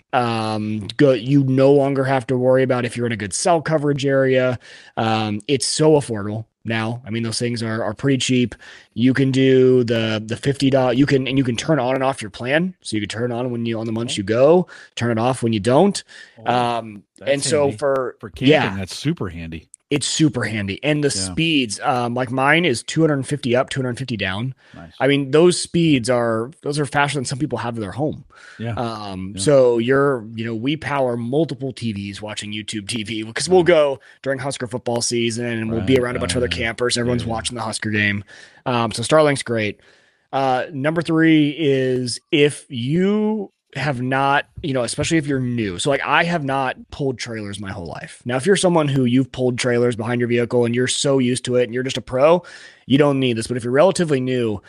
You no longer have to worry about if you're in a good cell coverage area. It's so affordable now. I mean, those things are pretty cheap. You can do the $50. You can turn on and off your plan. So you can turn on on the months you go, turn it off when you don't. And so handy. For camping, that's super handy. It's super handy. And the speeds, like mine is 250 up, 250 down. Nice. I mean, those speeds are faster than some people have in their home. Yeah. So we power multiple TVs watching YouTube TV, because we'll go during Husker football season and we'll be around a bunch of other campers. Everyone's watching the Husker game. So Starlink's great. Number 3 is if you have not, especially if you're new. So like I have not pulled trailers my whole life. Now, if you're someone who you've pulled trailers behind your vehicle and you're so used to it and you're just a pro, you don't need this. But if you're relatively new,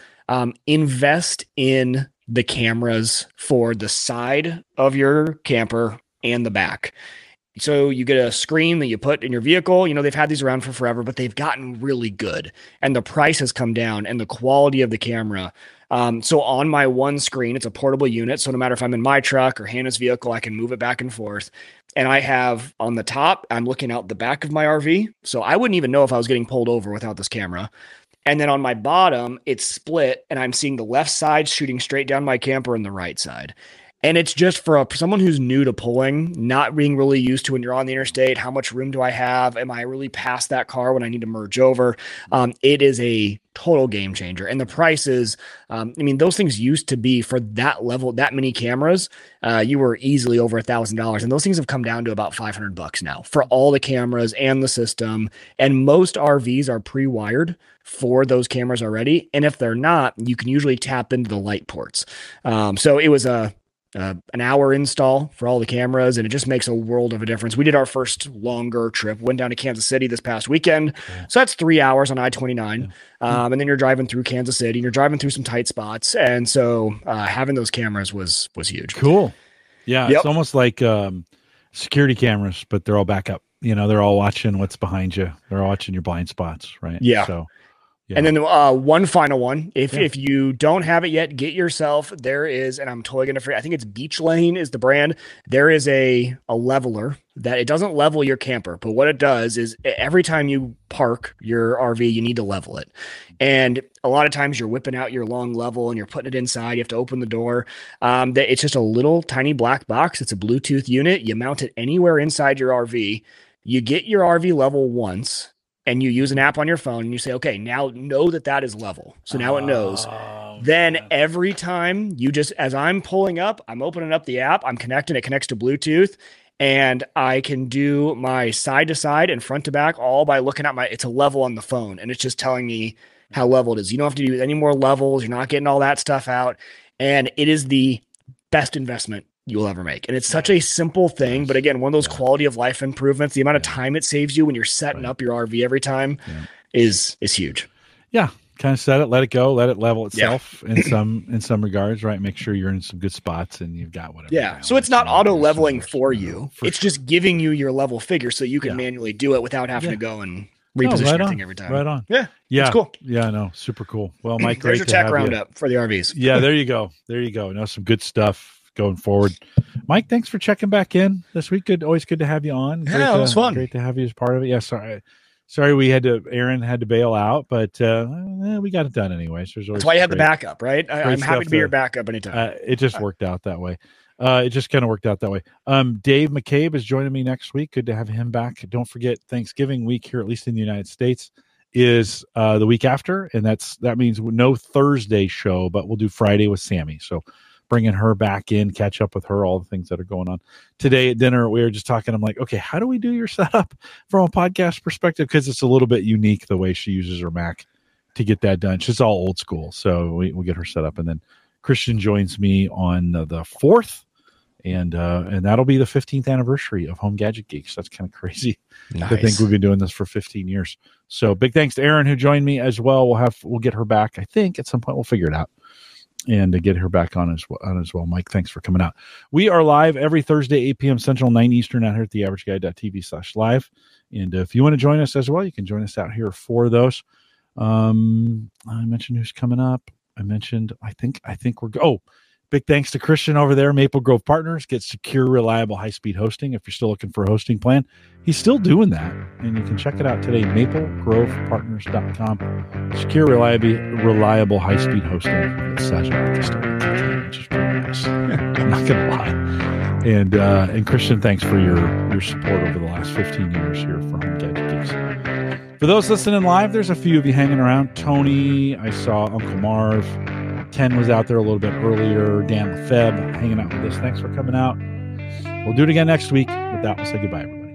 invest in the cameras for the side of your camper and the back. So you get a screen that you put in your vehicle. They've had these around for forever, but they've gotten really good, and the price has come down, and the quality of the camera. So on my one screen, it's a portable unit. So no matter if I'm in my truck or Hannah's vehicle, I can move it back and forth. And I have on the top, I'm looking out the back of my RV. So I wouldn't even know if I was getting pulled over without this camera. And then on my bottom, it's split, and I'm seeing the left side shooting straight down my camper and the right side. And it's just for someone who's new to pulling, not being really used to when you're on the interstate, how much room do I have? Am I really past that car when I need to merge over? It is a total game changer. And the prices, those things used to be for that level, that many cameras, you were easily over $1,000. And those things have come down to about $500 now for all the cameras and the system. And most RVs are pre-wired for those cameras already. And if they're not, you can usually tap into the light ports. So it was an hour install for all the cameras, and it just makes a world of a difference. We did our first longer trip, went down to Kansas City this past weekend. So that's 3 hours on I-29. And then you're driving through Kansas City, and you're driving through some tight spots. And so having those cameras was huge. Cool. Yeah. It's almost like security cameras, but they're all back up. They're all watching what's behind you. They're all watching your blind spots. Right. Yeah. So And then one final one. If you don't have it yet, get yourself. There is, and I'm totally going to forget, I think it's Beach Lane is the brand. There is a leveler that it doesn't level your camper, but what it does is every time you park your RV, you need to level it. And a lot of times you're whipping out your long level and you're putting it inside. You have to open the door. It's just a little tiny black box. It's a Bluetooth unit. You mount it anywhere inside your RV. You get your RV level once. And you use an app on your phone and you say, okay, now know that is level. So now it knows. Then every time you just, as I'm pulling up, I'm opening up the app, I'm connecting, it connects to Bluetooth, and I can do my side to side and front to back all by looking at it's a level on the phone. And it's just telling me how level it is. You don't have to do any more levels. You're not getting all that stuff out. And it is the best investment you will ever make. And it's such a simple thing, but again, one of those quality of life improvements, the amount of time it saves you when you're setting up your RV every time is huge. Yeah. Kind of set it, let it go, let it level itself in some regards, right? Make sure you're in some good spots and you've got whatever. Yeah. So it's not auto leveling for you. It's just giving you your level figure so you can manually do it without having to go and reposition everything every time. Right on. Yeah. It's cool. Yeah, no, super cool. Well, Mike, there's your tech roundup for the RVs. Yeah, there you go. No, some good stuff going forward. Mike, thanks for checking back in this week. Always good to have you on. Yeah, it was fun. Great to have you as part of it. Yeah, sorry Aaron had to bail out, but we got it done anyway. So that's why you have the backup, right? I'm happy to be your backup anytime. It just worked out that way. Dave McCabe is joining me next week. Good to have him back. Don't forget Thanksgiving week here, at least in the United States, is the week after, and that means no Thursday show, but we'll do Friday with Sammy. So bringing her back in, catch up with her, all the things that are going on. Today at dinner, we were just talking. I'm like, okay, how do we do your setup from a podcast perspective? Because it's a little bit unique the way she uses her Mac to get that done. She's all old school. So we'll get her set up. And then Christian joins me on the 4th. And that'll be the 15th anniversary of Home Gadget Geeks. That's kind of crazy. Nice. I think we've been doing this for 15 years. So big thanks to Erin who joined me as well. We'll get her back. I think at some point we'll figure it out and to get her back on as well. Mike, thanks for coming out. We are live every Thursday, 8 p.m. Central, 9 Eastern out here at theaverageguy.tv/live. And if you want to join us as well, you can join us out here for those. I mentioned who's coming up. I think we're big thanks to Christian over there, Maple Grove Partners. Get secure, reliable, high-speed hosting. If you're still looking for a hosting plan, he's still doing that. And you can check it out today, maplegrovepartners.com. Secure, reliable, high-speed hosting. It's such a just pretty nice. I'm not going to lie. And Christian, thanks for your support over the last 15 years here for Home Gadget Geeks. For those listening live, there's a few of you hanging around. Tony, I saw Uncle Marv. Ken was out there a little bit earlier. Dan Lefebvre hanging out with us. Thanks for coming out. We'll do it again next week. With that, we'll say goodbye, everybody.